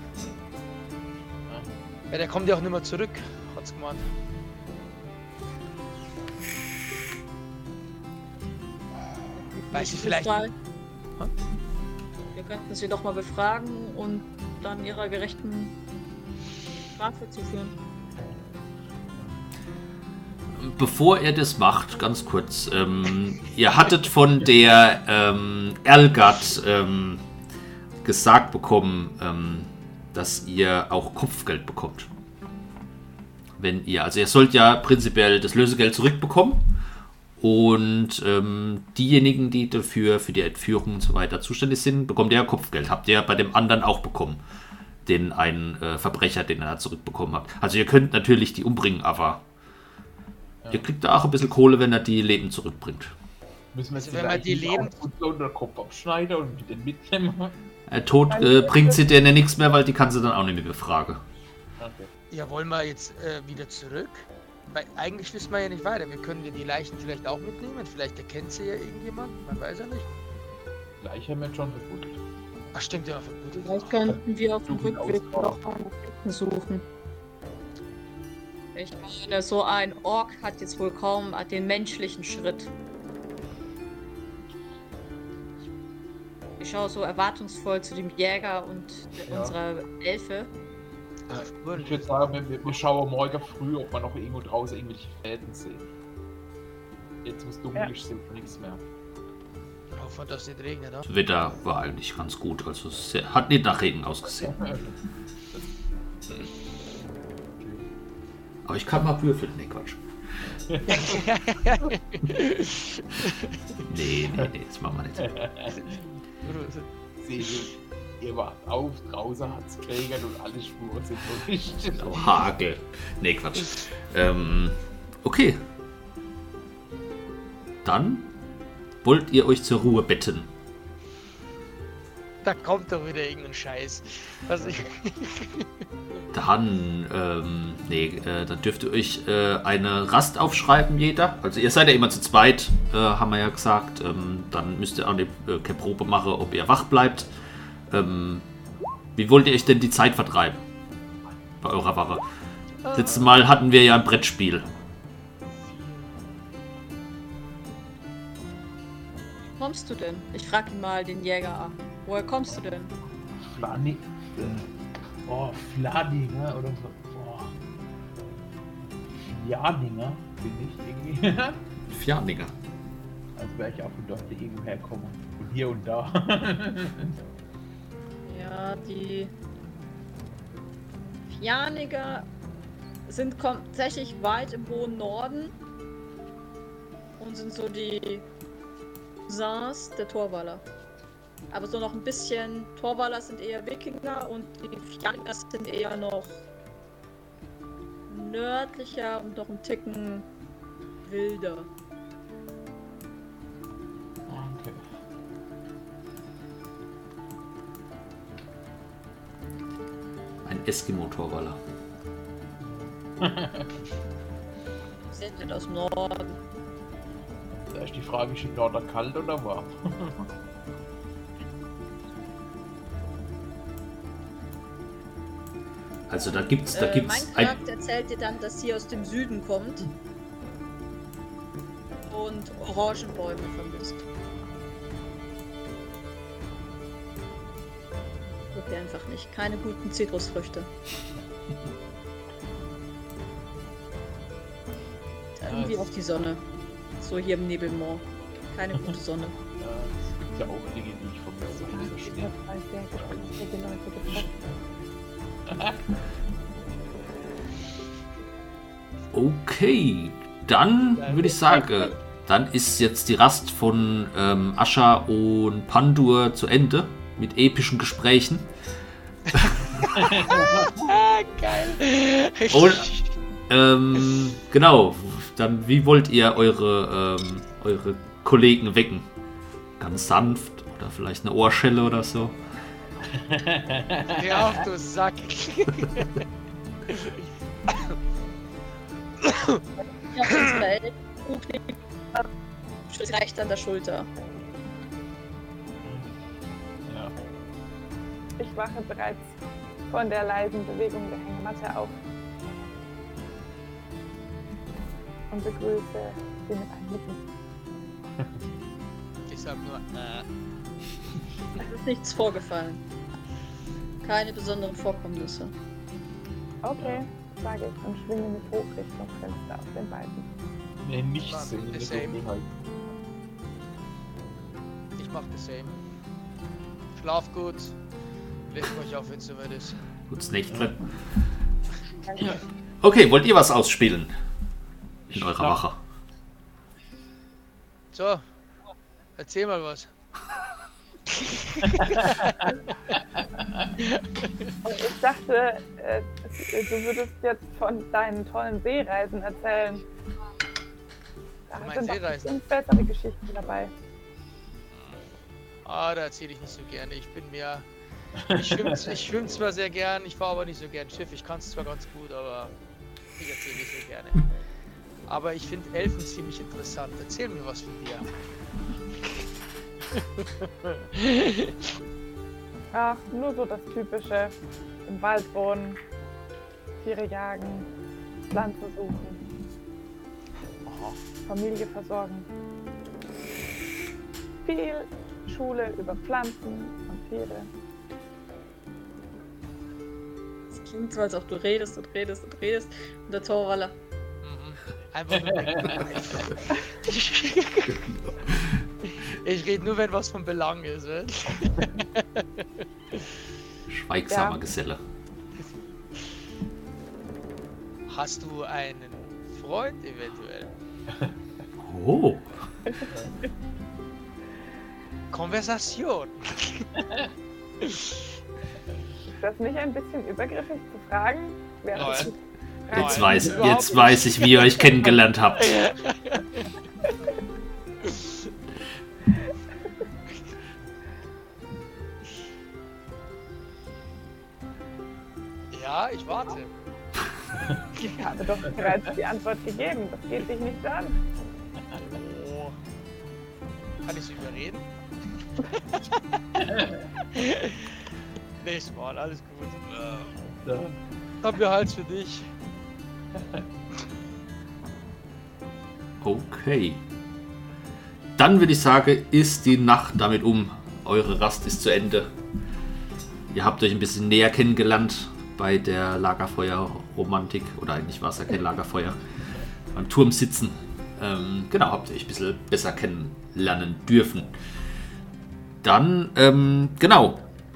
Ja, der kommt ja auch nicht mehr zurück, hat's gemeint. Weiß ich vielleicht. Befragen. Wir könnten sie doch mal befragen und dann ihrer gerechten Strafe zuführen. Bevor ihr das macht, ganz kurz. Ähm, ihr hattet von der ähm, Erlgard ähm, gesagt bekommen, ähm, dass ihr auch Kopfgeld bekommt. Wenn ihr, also ihr sollt ja prinzipiell das Lösegeld zurückbekommen und ähm, diejenigen, die dafür für die Entführung und so weiter zuständig sind, bekommt ihr ja Kopfgeld. Habt ihr bei dem anderen auch bekommen, den einen äh, Verbrecher, den er zurückbekommen habt. Also ihr könnt natürlich die umbringen, aber ja. Ihr kriegt da auch ein bisschen Kohle, wenn er die Leben zurückbringt. Müssen wir Also jetzt wenn man die Leben- unter den Kopf abschneiden und mit den mitnehmen? Äh, tot äh, bringt sie denen nichts mehr, weil die kann sie dann auch nicht mehr befragen. Okay. Ja, wollen wir jetzt äh, wieder zurück? Weil eigentlich wissen wir ja nicht weiter. Wir können ja die Leichen vielleicht auch mitnehmen. Vielleicht erkennt sie ja irgendjemand. Man weiß ja nicht. Gleich haben wir schon verbuddelt. Ach stimmt, ja, vermutet. Vielleicht könnten wir auf dem Suchen Rückweg Ausgrau. noch mal Notizen suchen. Ich meine, so ein Ork hat jetzt wohl kaum den menschlichen Schritt. Ich schaue so erwartungsvoll zu dem Jäger und Ja. unserer Elfe. Ich würde sagen, wir, wir- wir schauen morgen früh, ob wir noch irgendwo draußen irgendwelche Fäden sehen. Jetzt muss dunkel Ja. ist, sehen wir nichts mehr. Hoffen wir, dass es nicht regnet, ne? Das Wetter war eigentlich ganz gut, also es hat nicht nach Regen ausgesehen. Aber ich kann mal würfeln, ne Quatsch. Nee, nee, nee, das machen wir nicht. Seht ihr, ihr wacht auf, draußen hat es geregnet und alle Spuren sind verwischt. Oh, Hagel. Nee, Quatsch. Ähm, okay. Dann wollt ihr euch zur Ruhe betten. Da kommt doch wieder irgendein Scheiß. Was ich. Dann, ähm, nee, äh, dann dürft ihr euch äh, eine Rast aufschreiben, jeder. Also ihr seid ja immer zu zweit, äh, haben wir ja gesagt. Ähm, dann müsst ihr auch eine, äh, keine Probe machen, ob ihr wach bleibt. Ähm, wie wollt ihr euch denn die Zeit vertreiben? Bei eurer Wache. Letztes Mal hatten wir ja ein Brettspiel. Wo kommst du denn? Ich frage ihn mal den Jäger an. Woher kommst du denn? Flani. Äh, oh, Flaninger oder so. Oh. Flaninger bin ich irgendwie. Fjarninger. Als wäre ich auch von dort irgendwo herkommen. Von hier und da. Ja, die Fjaniger sind kom- tatsächlich weit im hohen Norden und sind so die Cousins der Torwaller. Aber so noch ein bisschen, Torwaller sind eher Wikinger und die Fjaniger sind eher noch nördlicher und noch ein Ticken wilder. Okay. Ein Eskimo-Torwaller. Sind nicht aus dem Norden. Da ist die Frage, ist im Norden kalt oder warm? Also da gibt's, da Äh, gibt's mein ein, Charakter erzählt dir dann, dass sie aus dem Süden kommt und Orangenbäume vermisst. Okay, einfach nicht. Keine guten Zitrusfrüchte. irgendwie auf die Sonne. So hier im Nebelmoor. Keine gute Sonne. Ja, es gibt ja auch Dinge, die ich vermisse. So Ich schnell. habe sehr gespannt, wie die Leute getroffen. Okay, dann würde ich sagen, dann ist jetzt die Rast von ähm, Ascha und Pandur zu Ende mit epischen Gesprächen. Geil. Und ähm, genau, dann wie wollt ihr eure, ähm, eure Kollegen wecken? Ganz sanft oder vielleicht eine Ohrschelle oder so? Hör auf, du Sack. Ja, unsere Eltern steht recht an der Schulter. Ja. Ich wache bereits von der leisen Bewegung der Hängematte auf und begrüße sie mit einem Nicken. Ich sag nur, äh. Es ist nichts vorgefallen. Keine besonderen Vorkommnisse. Okay, sage ich und schwinge mich hoch Richtung Fenster auf den Beinen. Nee, nicht Mann, sehen in the der same. Dunkelheit. Ich mach das same. Schlaf gut. Legt euch auf, wenn es soweit ist. Gutes Nächtle. Danke. Okay, wollt ihr was ausspielen? In Ich eurer schlaf. Wache. So, erzähl mal was. Und ich dachte, äh, du würdest jetzt von deinen tollen Seereisen erzählen. Da Von meinen sind doch Seereisen? bestimmt bessere Geschichten dabei. Ah, da erzähle ich nicht so gerne. Ich bin mehr. Ich schwimme ich schwimm zwar sehr gern, ich fahre aber nicht so gern Schiff. Ich kann es zwar ganz gut, aber ich erzähle nicht so gerne. Aber ich finde Elfen ziemlich interessant. Erzähl mir was von dir. Ach, nur so das Typische. Im Wald wohnen, Tiere jagen, Pflanzen suchen, Familie versorgen. Viel Schule über Pflanzen und Tiere. Es klingt so, als ob du redest und redest und redest. Und der Torwaller. Mhm. Einfach nur denken. Ich rede nur, wenn was von Belang ist. Äh? Schweigsamer Ja. Geselle. Hast du einen Freund eventuell? Oh. Konversation. Ist das nicht ein bisschen übergriffig zu fragen? Wer Nein. das Jetzt Nein, weiß, überhaupt jetzt weiß ich, wie ihr euch kennengelernt habt. Ja, ich warte. Ich habe doch bereits die Antwort gegeben. Das geht dich nicht an. Oh. Kann ich sie überreden? Nächstes Mal, alles gut. Da. Hab wir Hals für dich. Okay. Dann würde ich sagen, ist die Nacht damit um. Eure Rast ist zu Ende. Ihr habt euch ein bisschen näher kennengelernt bei der Lagerfeuer-Romantik. Oder eigentlich war es ja kein Lagerfeuer. Beim Turm sitzen. Ähm, genau, habt ihr euch ein bisschen besser kennenlernen dürfen. Dann, ähm, genau.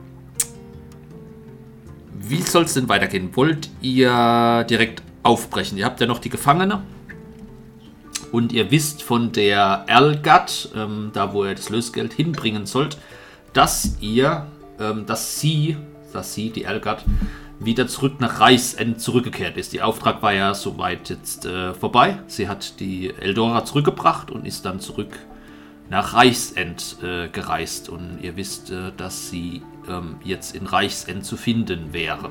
Wie soll es denn weitergehen? Wollt ihr direkt aufbrechen? Ihr habt ja noch die Gefangene. Und ihr wisst von der Erlgat, ähm, da wo ihr das Lösegeld hinbringen sollt, dass ihr, ähm, dass sie, dass sie, die Erlgat, wieder zurück nach Reichsend zurückgekehrt ist. Ihr Auftrag war ja soweit jetzt äh, vorbei. Sie hat die Eldora zurückgebracht und ist dann zurück nach Reichsend äh, gereist. Und ihr wisst, äh, dass sie ähm, jetzt in Reichsend zu finden wäre.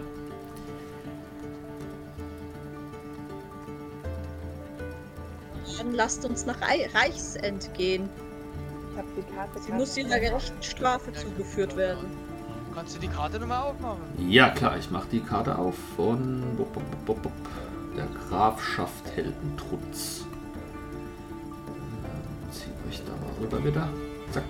Dann lasst uns nach Rei- Reichsend gehen. Ich habe die Karte. Sie muss ihrer gerechten Strafe zugeführt werden. Kannst du die Karte nochmal aufmachen? Ja klar, ich mache die Karte auf von bop, bop, bop, bop, der Grafschaft Heldentrutz. Ähm, Zieht euch da mal rüber wieder. Zack.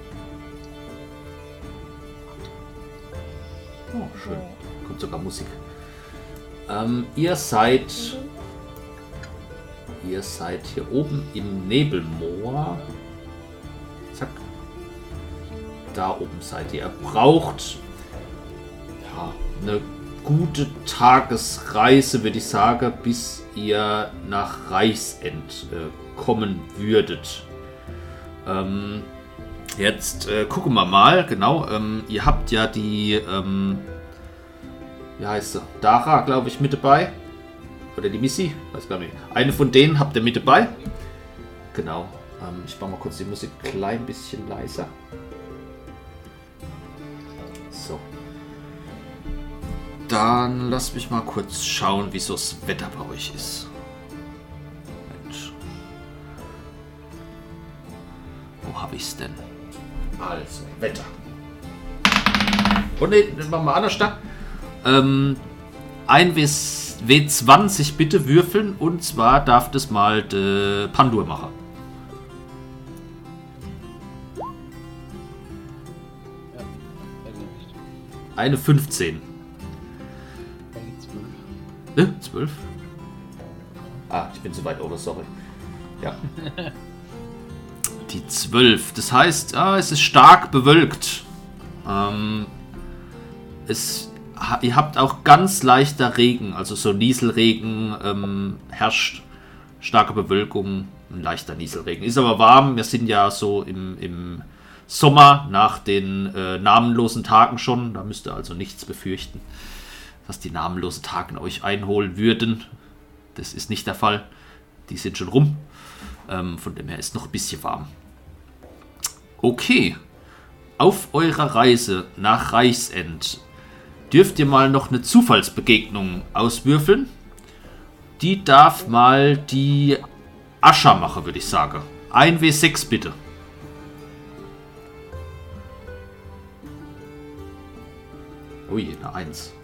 Oh, schön. Kommt sogar Musik. Ähm, ihr seid ihr seid hier oben im Nebelmoor. Zack. Da oben seid ihr. Ihr braucht ja, eine gute Tagesreise, würde ich sagen, bis ihr nach Reichsend äh, kommen würdet. Ähm, jetzt äh, gucken wir mal, genau, ähm, ihr habt ja die, ähm, wie heißt sie, Dara, glaube ich, mit dabei. Oder die Missy, weiß gar nicht. Eine von denen habt ihr mit dabei. Genau, ähm, ich mache mal kurz die Musik ein klein bisschen leiser. So. Dann lasst mich mal kurz schauen, wie so das Wetter bei euch ist. Mensch. Wo habe ich es denn? Also, Wetter. Oh ne, dann machen wir anders da. Ähm, ein W zwanzig bitte würfeln. Und zwar darf das mal der Pandur machen. Ja, erledigt. Eine fünfzehn. zwölf. Ne? zwölf? Ah, ich bin zu weit over, sorry. Ja. Die zwölf. Das heißt, ah, es ist stark bewölkt. Ähm, es, ihr habt auch ganz leichter Regen, also so Nieselregen ähm, herrscht. Starke Bewölkung, ein leichter Nieselregen. Ist aber warm. Wir sind ja so im, im Sommer nach den äh, namenlosen Tagen schon. Da müsst ihr also nichts befürchten, dass die namenlosen Tage euch einholen würden. Das ist nicht der Fall. Die sind schon rum. Ähm, von dem her ist noch ein bisschen warm. Okay. Auf eurer Reise nach Reichsend dürft ihr mal noch eine Zufallsbegegnung auswürfeln. Die darf mal die Ascha machen, würde ich sagen. ein W sechs bitte. Ui, eine eins.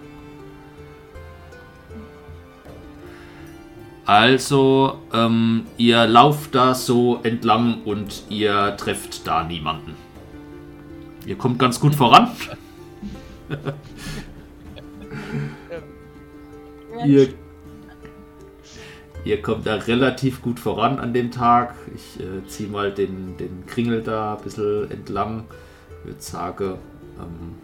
Also, ähm, ihr lauft da so entlang und ihr trefft da niemanden. Ihr kommt ganz gut voran. ihr, ihr kommt da relativ gut voran an dem Tag. Ich äh, ziehe mal den, den Kringel da ein bisschen entlang. Ich würde sagen, ähm,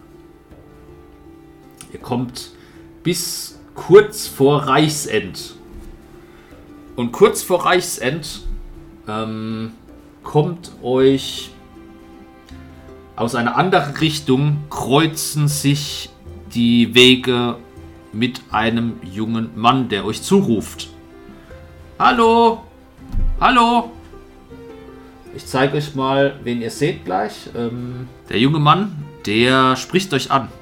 ihr kommt bis kurz vor Reichsend. Und kurz vor Reichsend ähm, kommt euch aus einer anderen Richtung, kreuzen sich die Wege mit einem jungen Mann, der euch zuruft. Hallo! Hallo! Ich zeige euch mal, wen ihr seht gleich. Ähm, der junge Mann, der spricht euch an.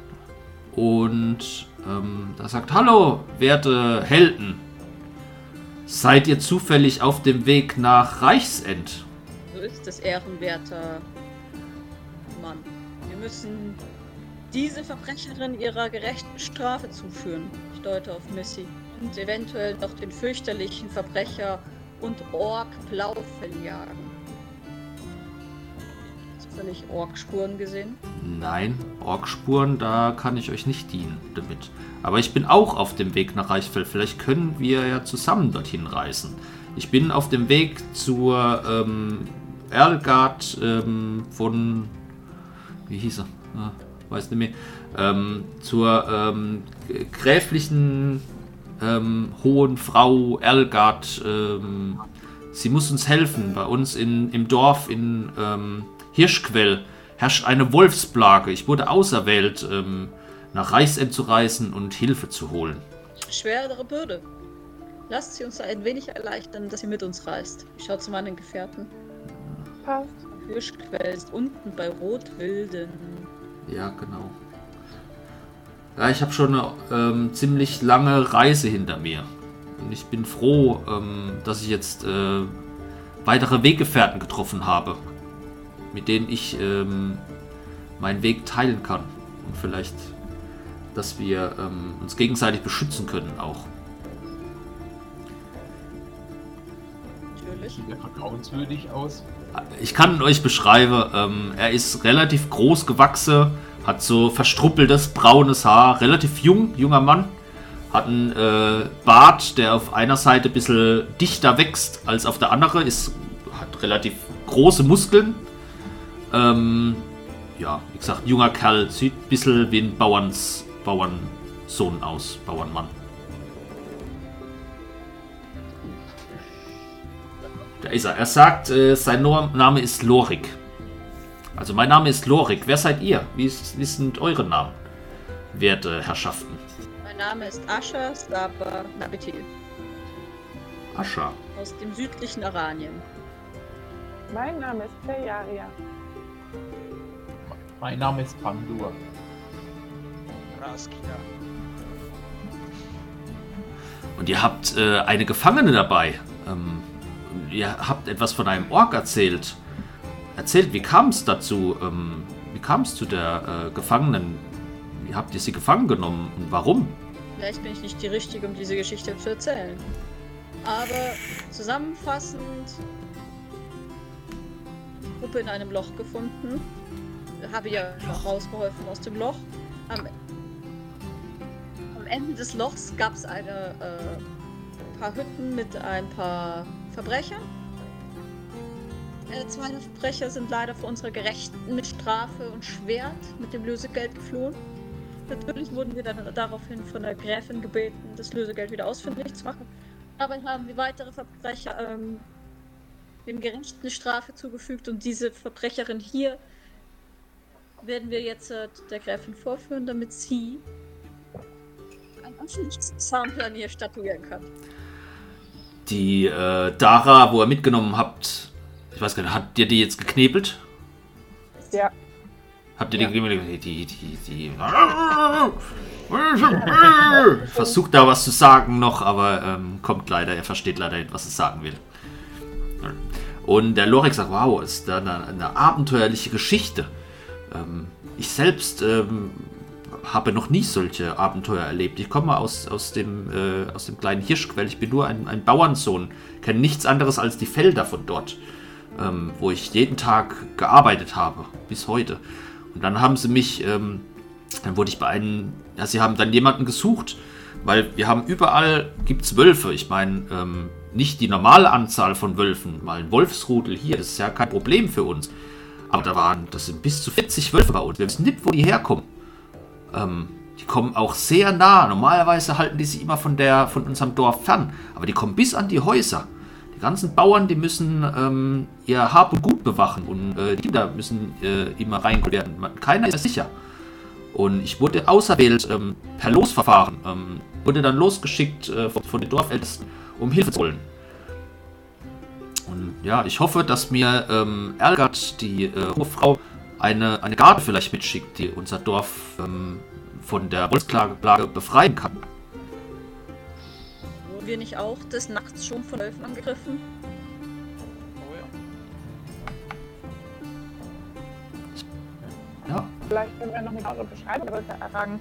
Und ähm, da sagt, hallo, werte Helden. Seid ihr zufällig auf dem Weg nach Reichsend? So ist es, ehrenwerter Mann. Wir müssen diese Verbrecherin ihrer gerechten Strafe zuführen. Ich deute auf Missy. Und eventuell noch den fürchterlichen Verbrecher und Ork Blaufell jagen. Zufällig Orkspuren gesehen? Nein, Orkspuren, da kann ich euch nicht dienen damit. Aber ich bin auch auf dem Weg nach Reichsfeld. Vielleicht können wir ja zusammen dorthin reisen. Ich bin auf dem Weg zur ähm, Erlgard ähm, von... Wie hieß er? Ah, weiß nicht mehr. Ähm, zur ähm, gräflichen ähm, hohen Frau Erlgard. Ähm, sie muss uns helfen. Bei uns in, im Dorf in ähm, Hirschquell herrscht eine Wolfsplage. Ich wurde auserwählt, ähm, nach Reichsend zu reisen und Hilfe zu holen. Schwere Bürde. Lasst sie uns ein wenig erleichtern, dass sie mit uns reist. Ich schaue zu meinen Gefährten. Passt. Hirschquell ist unten bei Rotwilden. Ja, genau. Ja, ich habe schon eine ähm, ziemlich lange Reise hinter mir. Und ich bin froh, ähm, dass ich jetzt äh, weitere Weggefährten getroffen habe, mit denen ich ähm, meinen Weg teilen kann. Und vielleicht, dass wir ähm, uns gegenseitig beschützen können auch. Natürlich. Sieht er vertrauenswürdig aus? Ich kann euch beschreiben, ähm, er ist relativ groß gewachsen, hat so verstruppeltes braunes Haar, relativ jung, junger Mann, Hat einen äh, Bart, der auf einer Seite ein bisschen dichter wächst als auf der anderen. Ist, hat relativ große Muskeln. Ähm, ja, wie gesagt, junger Kerl. Sieht ein bisschen wie ein Bauerns, Bauernsohn aus. Bauernmann. Da ist er. Er sagt, äh, sein Name ist Lorik. Also mein Name ist Lorik. Wer seid ihr? Wie, ist, wie sind eure Namen, werte Herrschaften? Mein Name ist Asha Saba Nabitil. Asha. Aus dem südlichen Aranien. Mein Name ist Tejaria. Mein Name ist Pandur. Raskia. Und ihr habt äh, eine Gefangene dabei. Ähm, ihr habt etwas von einem Ork erzählt. Erzählt, wie kam es dazu? Ähm, wie kam es zu der äh, Gefangenen? Wie habt ihr sie gefangen genommen und warum? Vielleicht bin ich nicht die Richtige, um diese Geschichte zu erzählen. Aber zusammenfassend, Gruppe in einem Loch gefunden. Habe ja noch rausgeholfen aus dem Loch. Am, am Ende des Lochs gab es eine äh, paar Hütten mit ein paar Verbrechern. Äh, zwei Verbrecher sind leider vor unserer Gerechten mit Strafe und Schwert mit dem Lösegeld geflohen. Natürlich wurden wir dann daraufhin von der Gräfin gebeten, das Lösegeld wieder ausfindig zu machen. Aber haben wir weitere Verbrecher ähm, dem Gerechten eine Strafe zugefügt und diese Verbrecherin hier werden wir jetzt äh, der Gräfin vorführen, damit sie ein Anschlussexamen hier statuieren kann. Die äh, Dara, wo ihr mitgenommen habt, ich weiß gar nicht, habt ihr die jetzt geknebelt? Ja. Habt ihr Ja. die geknebelt? Die, die, die, versucht da was zu sagen noch, aber ähm, kommt leider, er versteht leider nicht, was es sagen will. Und der Lorik sagt, wow, ist da eine, eine abenteuerliche Geschichte. Ähm, ich selbst ähm, habe noch nie solche Abenteuer erlebt. Ich komme aus, aus, dem, äh, aus dem kleinen Hirschquell. Ich bin nur ein, ein Bauernsohn, kenne nichts anderes als die Felder von dort, ähm, wo ich jeden Tag gearbeitet habe, bis heute. Und dann haben sie mich, ähm, dann wurde ich bei einem, ja, sie haben dann jemanden gesucht, weil wir haben überall, gibt es Wölfe. Ich meine, ähm, nicht die normale Anzahl von Wölfen, mal ein Wolfsrudel hier, das ist ja kein Problem für uns. Aber da waren, das sind bis zu vierzig Wölfe bei uns. Wir wissen nicht, wo die herkommen. Ähm, die kommen auch sehr nah. Normalerweise halten die sich immer von, der, von unserem Dorf fern. Aber die kommen bis an die Häuser. Die ganzen Bauern, die müssen ähm, ihr Hab und Gut bewachen. Und äh, die Kinder müssen äh, immer reingeholt werden. Man, keiner ist sicher. Und ich wurde auserwählt ähm, per Losverfahren. Ähm, wurde dann losgeschickt äh, von, von den Dorfältesten, um Hilfe zu holen. Und ja, ich hoffe, dass mir ähm, Erlgard, die äh, hohe Frau, eine, eine Garde vielleicht mitschickt, die unser Dorf ähm, von der Wolfsplage befreien kann. Wurden wir nicht auch des Nachts schon von Wölfen angegriffen? Oh ja. Ja, Vielleicht können wir noch eine genauere Beschreibung der Wölfe erfragen.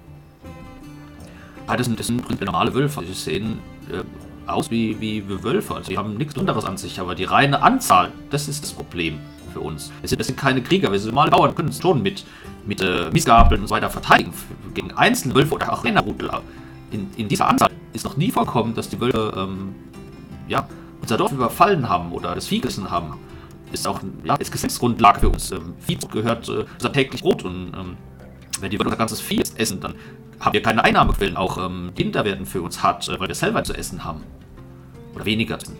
ah, das sind, das sind prinzipiell normale Wölfe. Sie sehen äh, aus wie, wie, wie Wölfe. Also die haben nichts anderes an sich, aber die reine Anzahl, das ist das Problem für uns. Das sind, das sind keine Krieger, wir sind normale Bauern, können uns schon mit, mit äh, Missgabeln und so weiter verteidigen. Gegen einzelne Wölfe oder auch Rennerrudel. In, in dieser Anzahl ist noch nie vorkommen, dass die Wölfe ähm, ja, unser Dorf überfallen haben oder das Vieh gerissen haben. Ist auch ja, ist Gesetzesgrundlage für uns. Ähm, Vieh gehört äh, unser täglich Brot und ähm, wenn die Wölfe unser ganzes Vieh essen, dann haben wir keine Einnahmequellen. Auch ähm, Kinder werden für uns hart, äh, weil wir selber zu essen haben. Oder weniger zu essen.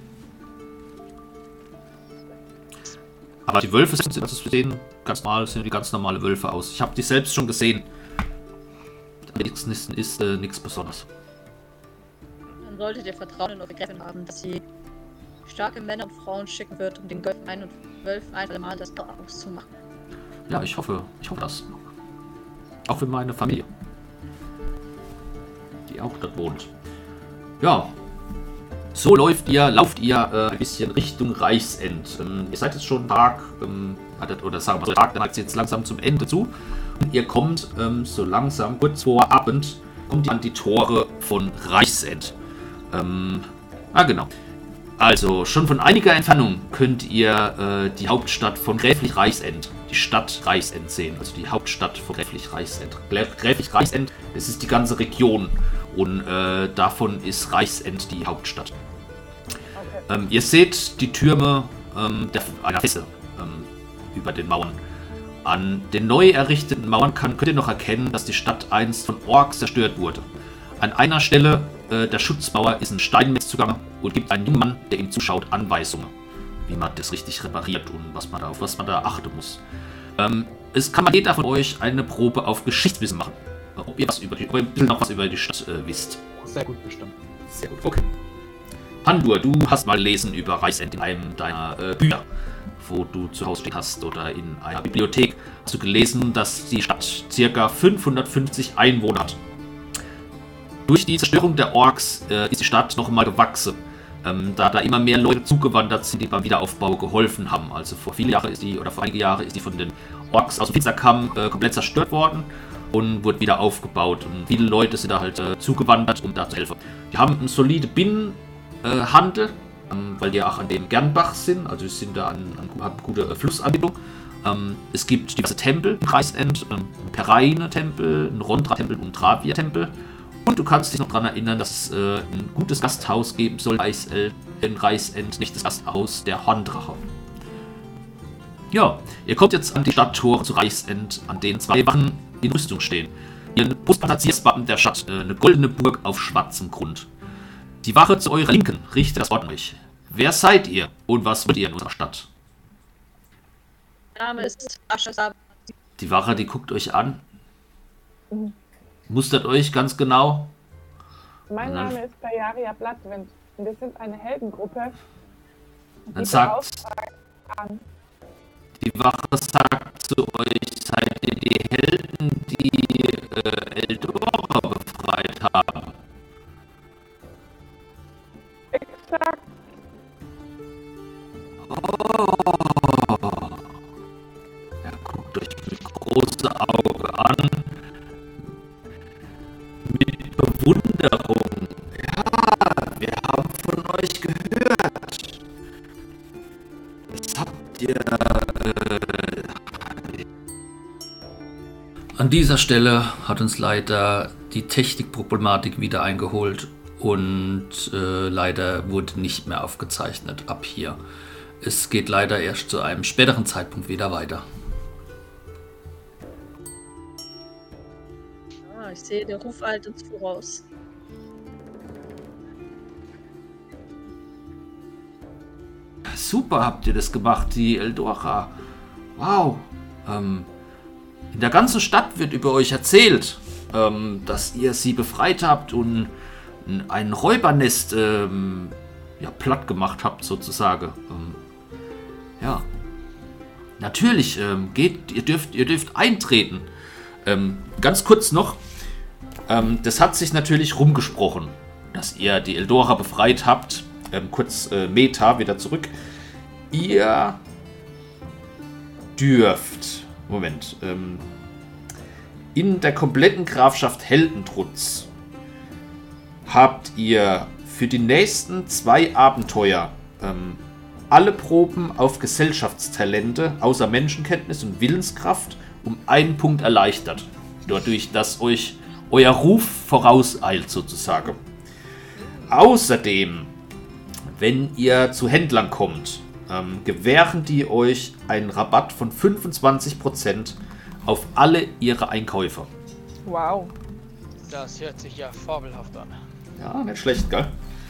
Aber die Wölfe sind, also wir sehen ganz normal, sehen wie ganz normale Wölfe aus. Ich habe die selbst schon gesehen. Nichts ist, ist äh, nichts Besonderes. Dann solltet ihr Vertrauen in eure Gräfin haben, dass sie starke Männer und Frauen schicken wird, um den Wölfen ein und Wölfen ein für Mal das Tor auszumachen. Ja, ich hoffe, ich hoffe das. Auch für meine Familie. Die auch dort wohnt. Ja. So läuft ihr, lauft ihr äh, ein bisschen Richtung Reichsend. Ähm, ihr seid jetzt schon Tag, ähm, oder sagen wir so, Tag, dann neigt jetzt langsam zum Ende zu. Und ihr kommt ähm, so langsam, kurz vor Abend, kommt ihr an die Tore von Reichsend. Ähm, ah, genau. Also, schon von einiger Entfernung könnt ihr äh, die Hauptstadt von Gräflich Reichsend, die Stadt Reichsend sehen. Also die Hauptstadt von Gräflich Reichsend. Gräflich Reichsend, das ist die ganze Region. Und äh, davon ist Reichsend die Hauptstadt. Okay. Ähm, ihr seht die Türme ähm, der, einer Feste ähm, über den Mauern. An den neu errichteten Mauern kann, könnt ihr noch erkennen, dass die Stadt einst von Orks zerstört wurde. An einer Stelle äh, der Schutzmauer ist ein Steinmetz zugange und gibt einen jungen Mann, der ihm zuschaut, Anweisungen, wie man das richtig repariert und was man da, auf was man da achten muss. Ähm, es kann mal jeder von euch eine Probe auf Geschichtswissen machen. Ob ihr was über die, ob ihr ein bisschen noch was über die Stadt äh, wisst. Sehr gut bestimmt. Sehr gut, okay. Pandur, du hast mal gelesen über Reichsend in einem deiner äh, Bücher, wo du zu Hause stehen hast, oder in einer Bibliothek. Hast du gelesen, dass die Stadt ca. fünfhundertfünfzig Einwohner hat. Durch die Zerstörung der Orks äh, ist die Stadt noch einmal gewachsen, ähm, da da immer mehr Leute zugewandert sind, die beim Wiederaufbau geholfen haben. Also vor viele Jahre ist die, oder vor einige Jahre ist die von den Orks aus dem Finsterkamm äh, komplett zerstört worden und wurde wieder aufgebaut. Und viele Leute sind da halt äh, zugewandert, um da zu helfen. Die haben eine solide Binnenhandel, äh, ähm, weil die auch an dem Gernbach sind, also sie sind da an, an haben gute äh, Flussanbindung. Ähm, es gibt diverse Tempel im Reichsend, ähm, einen Pereine-Tempel, einen Rondra-Tempel und einen Travia-Tempel. Und du kannst dich noch daran erinnern, dass es äh, ein gutes Gasthaus geben soll in Reichsend, nicht das Gasthaus der Horndrache. Ja, ihr kommt jetzt an die Stadttore zu Reichsend, an denen zwei Wachen in Rüstung stehen. Ihr Brustpanzierswappen der Stadt, äh, eine goldene Burg auf schwarzem Grund. Die Wache zu eurer Linken richtet das Wort an euch. Wer seid ihr und was wollt ihr in unserer Stadt? Mein Name ist Ascha. Die Wache, die guckt euch an. Mustert euch ganz genau. Mein Name ist Bayaria Blattwind und wir sind eine Heldengruppe. Dann sagt an. die Wache sagt zu euch, seid ihr die Helden, die äh, Eldora befreit haben? Exakt. Oh. Er guckt euch mit großem Auge an. Mit Bewunderung. Ja, wir haben von euch gehört. Das habt ihr... Äh, An dieser Stelle hat uns leider die Technikproblematik wieder eingeholt und äh, leider wurde nicht mehr aufgezeichnet ab hier. Es geht leider erst zu einem späteren Zeitpunkt wieder weiter. Ah, ich sehe, der Ruf eilt uns voraus. Super habt ihr das gemacht, die Eldora. Wow. Ähm, in der ganzen Stadt wird über euch erzählt, ähm, dass ihr sie befreit habt und ein Räubernest ähm, ja, platt gemacht habt, sozusagen. Ähm, ja. Natürlich, ähm, geht, ihr dürft, ihr dürft eintreten. Ähm, ganz kurz noch, ähm, das hat sich natürlich rumgesprochen, dass ihr die Eldora befreit habt. Ähm, kurz äh, Meta wieder zurück. Ihr dürft, Moment, ähm, in der kompletten Grafschaft Heldentrutz habt ihr für die nächsten zwei Abenteuer ähm, alle Proben auf Gesellschaftstalente außer Menschenkenntnis und Willenskraft um einen Punkt erleichtert. Dadurch, dass euch euer Ruf vorauseilt sozusagen. Außerdem, wenn ihr zu Händlern kommt, ähm, gewähren die euch einen Rabatt von fünfundzwanzig Prozent auf alle ihre Einkäufe. Wow. Das hört sich ja fabelhaft an. Ja, nicht schlecht, gell?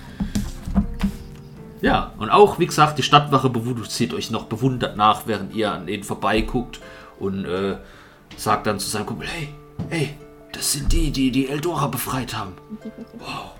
Ja, und auch, wie gesagt, die Stadtwache zieht euch noch bewundert nach, während ihr an denen vorbeiguckt und äh, sagt dann zu seinem Kumpel, hey, hey, das sind die, die die Eldora befreit haben. Wow.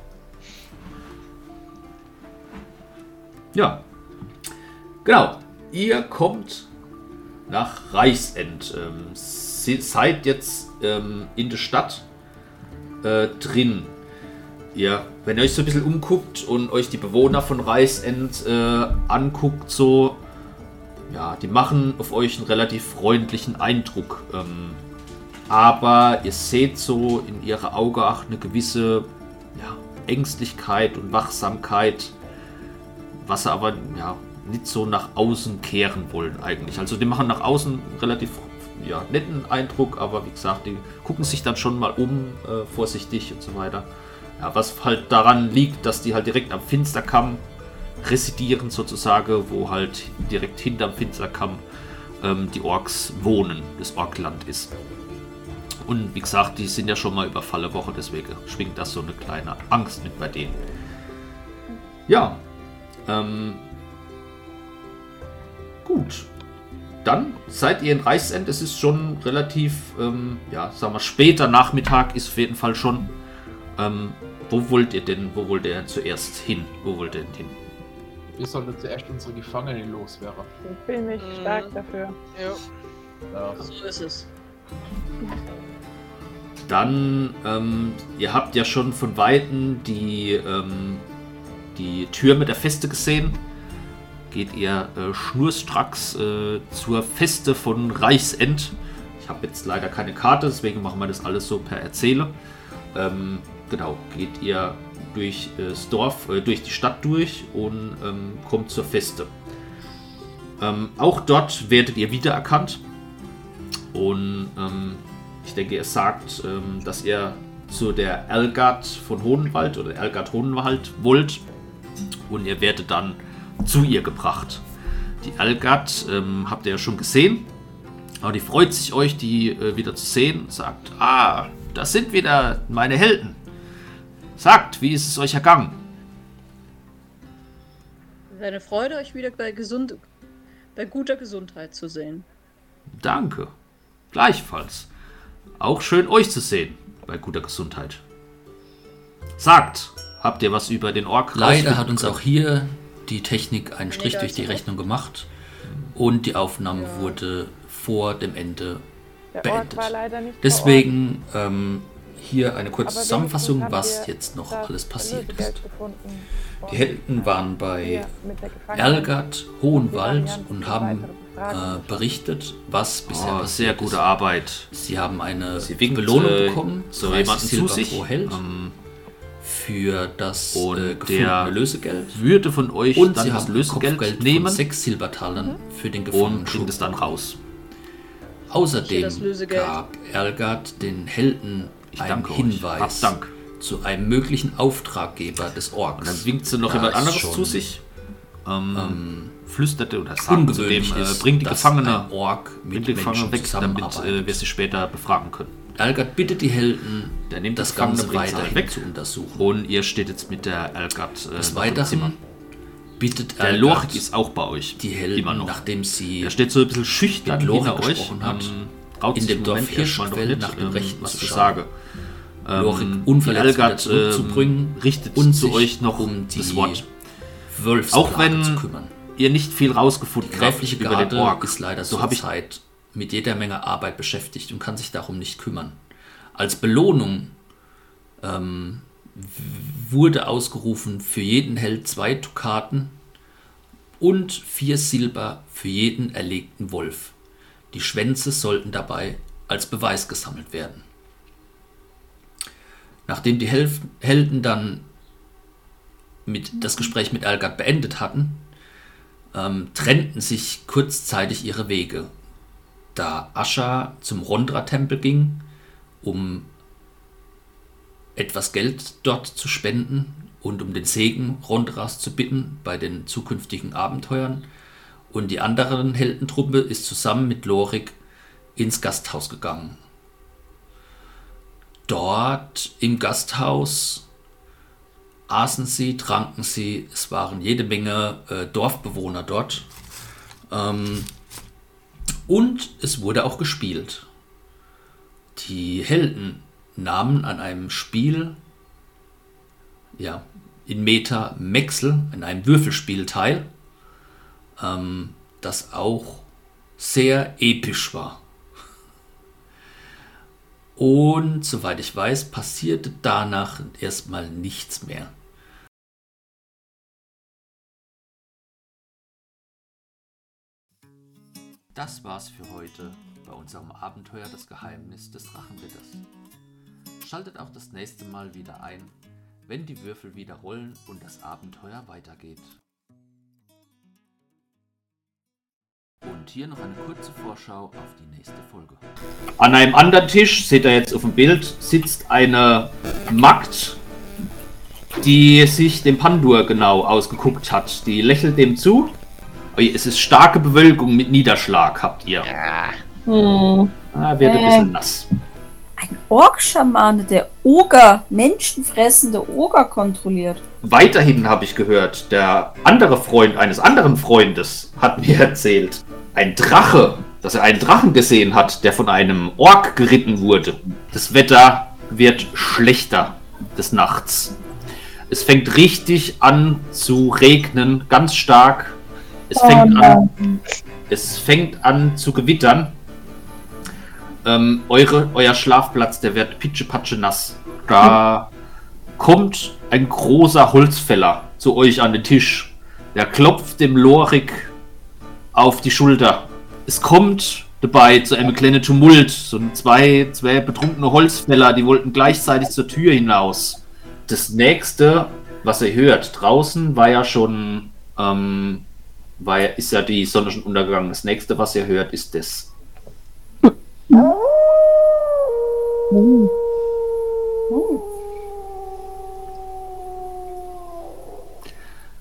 Ja, genau. Ihr kommt nach Reichsend. Ähm, seid jetzt ähm, in der Stadt äh, drin. Ihr, wenn ihr euch so ein bisschen umguckt und euch die Bewohner von Reichsend äh, anguckt, so, ja, die machen auf euch einen relativ freundlichen Eindruck. Ähm, aber ihr seht so in ihre Augen auch eine gewisse ja, Ängstlichkeit und Wachsamkeit, was sie aber ja, nicht so nach außen kehren wollen eigentlich. Also die machen nach außen relativ ja, netten Eindruck, aber wie gesagt, die gucken sich dann schon mal um, äh, vorsichtig und so weiter. Ja, was halt daran liegt, dass die halt direkt am Finsterkamm residieren sozusagen, wo halt direkt hinterm Finsterkamm ähm, die Orks wohnen, das Orkland ist. Und wie gesagt, die sind ja schon mal über Fallewoche, deswegen schwingt das so eine kleine Angst mit bei denen. Ja, ähm, gut. Dann seid ihr in Reichsend. Es ist schon relativ, ähm, ja, sagen wir später Nachmittag ist auf jeden Fall schon. Ähm, wo wollt ihr denn, wo wollt ihr denn zuerst hin? Wo wollt ihr denn hin? Wir sollten zuerst unsere Gefangenen loswerden. Ich bin nicht Mhm. stark dafür. Ja. Ja. So ist es. Dann, ähm, ihr habt ja schon von Weitem die, ähm, die Türme der Feste gesehen. Geht ihr äh, schnurstracks äh, zur Feste von Reichsend. Ich habe jetzt leider keine Karte, deswegen machen wir das alles so per Erzähle. Ähm, genau, geht ihr durch äh, das Dorf, äh, durch die Stadt durch und ähm, kommt zur Feste. Ähm, auch dort werdet ihr wiedererkannt. Und ähm, ich denke, er sagt, ähm, dass ihr zu der Elgard von Hohenwald oder Elgard Hohenwald wollt. Und ihr werdet dann zu ihr gebracht. Die Elgard ähm, habt ihr ja schon gesehen. Aber die freut sich, euch die äh, wieder zu sehen. Sagt, ah, das sind wieder meine Helden. Sagt, wie ist es euch ergangen? Eine Freude, euch wieder bei, gesund, bei guter Gesundheit zu sehen. Danke. Gleichfalls. Auch schön, euch zu sehen. Bei guter Gesundheit. Sagt, habt ihr was über den Ork Leider rausfinden hat uns können? auch hier die Technik einen Strich Nee, da durch ist die er Rechnung gemacht. Und die Aufnahme Ja. wurde vor dem Ende Der beendet. Ort war leider nicht Deswegen ähm, hier eine kurze vor Ort. Zusammenfassung, Aber was wenigstens haben jetzt noch wir alles das passiert ist. Lösegeld gefunden. Die Helden waren bei Hier mit der Gefangenen. Erlgard, Hohenwald Variante und für haben weitere Befragungen. äh, berichtet, was bisher Oh, passiert sehr gute ist. Arbeit. Sie haben eine Sie winkt, Belohnung äh, bekommen, so dreißig jemanden zu Silber sich. pro Held, Ähm, für das und äh, der gefundene Lösegeld. würde von euch Und dann sie das haben ein Lösegeld Kopfgeld nehmen von sechs Silbertalern für den und gefangenen bringt es dann Schurken. raus. Hier Außerdem das Lösegeld. gab Erlgard den Helden Ich einen danke euch. Hinweis Habt Dank. zu einem möglichen Auftraggeber des Orks. Und dann winkt sie noch Da jemand ist anderes schon, zu sich. Ähm, ähm, flüsterte oder sagte zu dem, ungewöhnlich äh, ist, bringt die dass Gefangene, ein Ork bringt mit die Gefangene Menschen weg, damit äh, zusammenarbeitet. wir sie später befragen können. Erlgard bittet die Helden, Der nimmt das die Gefangene, Ganze bringt sie weiterhin weg. zu untersuchen. Und ihr steht jetzt mit der Elgard äh, Des noch im Zimmer. Weiteren bittet Der Erlgard Lorik ist auch bei euch. die Helden, immer noch. nachdem sie Er steht so ein bisschen schüchtern mit Lorik hinter euch. gesprochen hat, ähm, traut in sich dem im Dorf Moment erstmal noch Hirschfeld nicht, nach dem ähm, Rechten was zu zu schauen. sagen. Lorik Ähm, unverletzt die Elgard, wieder zurückzubringen ähm, richtet und zu sich euch noch um die das Wort. Wölfsplage Auch wenn zu kümmern. ihr nicht viel rausgefunden Die gräfliche habt über den Garde Ork. ist leider so zur habe ich Zeit mit jeder Menge Arbeit beschäftigt und kann sich darum nicht kümmern. Als Belohnung ähm, w- wurde ausgerufen für jeden Held zwei Dukaten und vier Silber für jeden erlegten Wolf. Die Schwänze sollten dabei als Beweis gesammelt werden. Nachdem die Helf Helden dann mit, das Gespräch mit Erlgard beendet hatten, ähm, trennten sich kurzzeitig ihre Wege, da Ascha zum Rondra-Tempel ging, um etwas Geld dort zu spenden und um den Segen Rondras zu bitten bei den zukünftigen Abenteuern. Und die andere Heldentruppe ist zusammen mit Lorik ins Gasthaus gegangen. Dort im Gasthaus aßen sie, tranken sie, es waren jede Menge äh, Dorfbewohner dort. Ähm, und es wurde auch gespielt. Die Helden nahmen an einem Spiel, ja, in Meta Mexel, in einem Würfelspiel teil, ähm, das auch sehr episch war. Und soweit ich weiß, passierte danach erstmal nichts mehr. Das war's für heute bei unserem Abenteuer Das Geheimnis des Drachenritters. Schaltet auch das nächste Mal wieder ein, wenn die Würfel wieder rollen und das Abenteuer weitergeht. Und hier noch eine kurze Vorschau auf die nächste Folge. An einem anderen Tisch, seht ihr jetzt auf dem Bild, sitzt eine Magd, die sich dem Pandur genau ausgeguckt hat. Die lächelt dem zu. Es ist starke Bewölkung mit Niederschlag, habt ihr. Hm. Ah, wird ein Äh. bisschen nass. Ein Ork-Schamane, der Oger, menschenfressende Oger kontrolliert. Weiterhin habe ich gehört, der andere Freund eines anderen Freundes hat mir erzählt, ein Drache, dass er einen Drachen gesehen hat, der von einem Ork geritten wurde. Das Wetter wird schlechter des Nachts. Es fängt richtig an zu regnen, ganz stark. Es fängt an, es fängt an zu gewittern. Ähm, eure, euer Schlafplatz, der wird pitschepatsche nass. Da kommt ein großer Holzfäller zu euch an den Tisch. Der klopft dem Lorik auf die Schulter. Es kommt dabei zu einem kleinen Tumult. So zwei, zwei betrunkene Holzfäller, die wollten gleichzeitig zur Tür hinaus. Das nächste, was ihr hört, draußen war ja schon, ähm, war ja, ist ja die Sonne schon untergegangen. Das nächste, was ihr hört, ist das. Oh.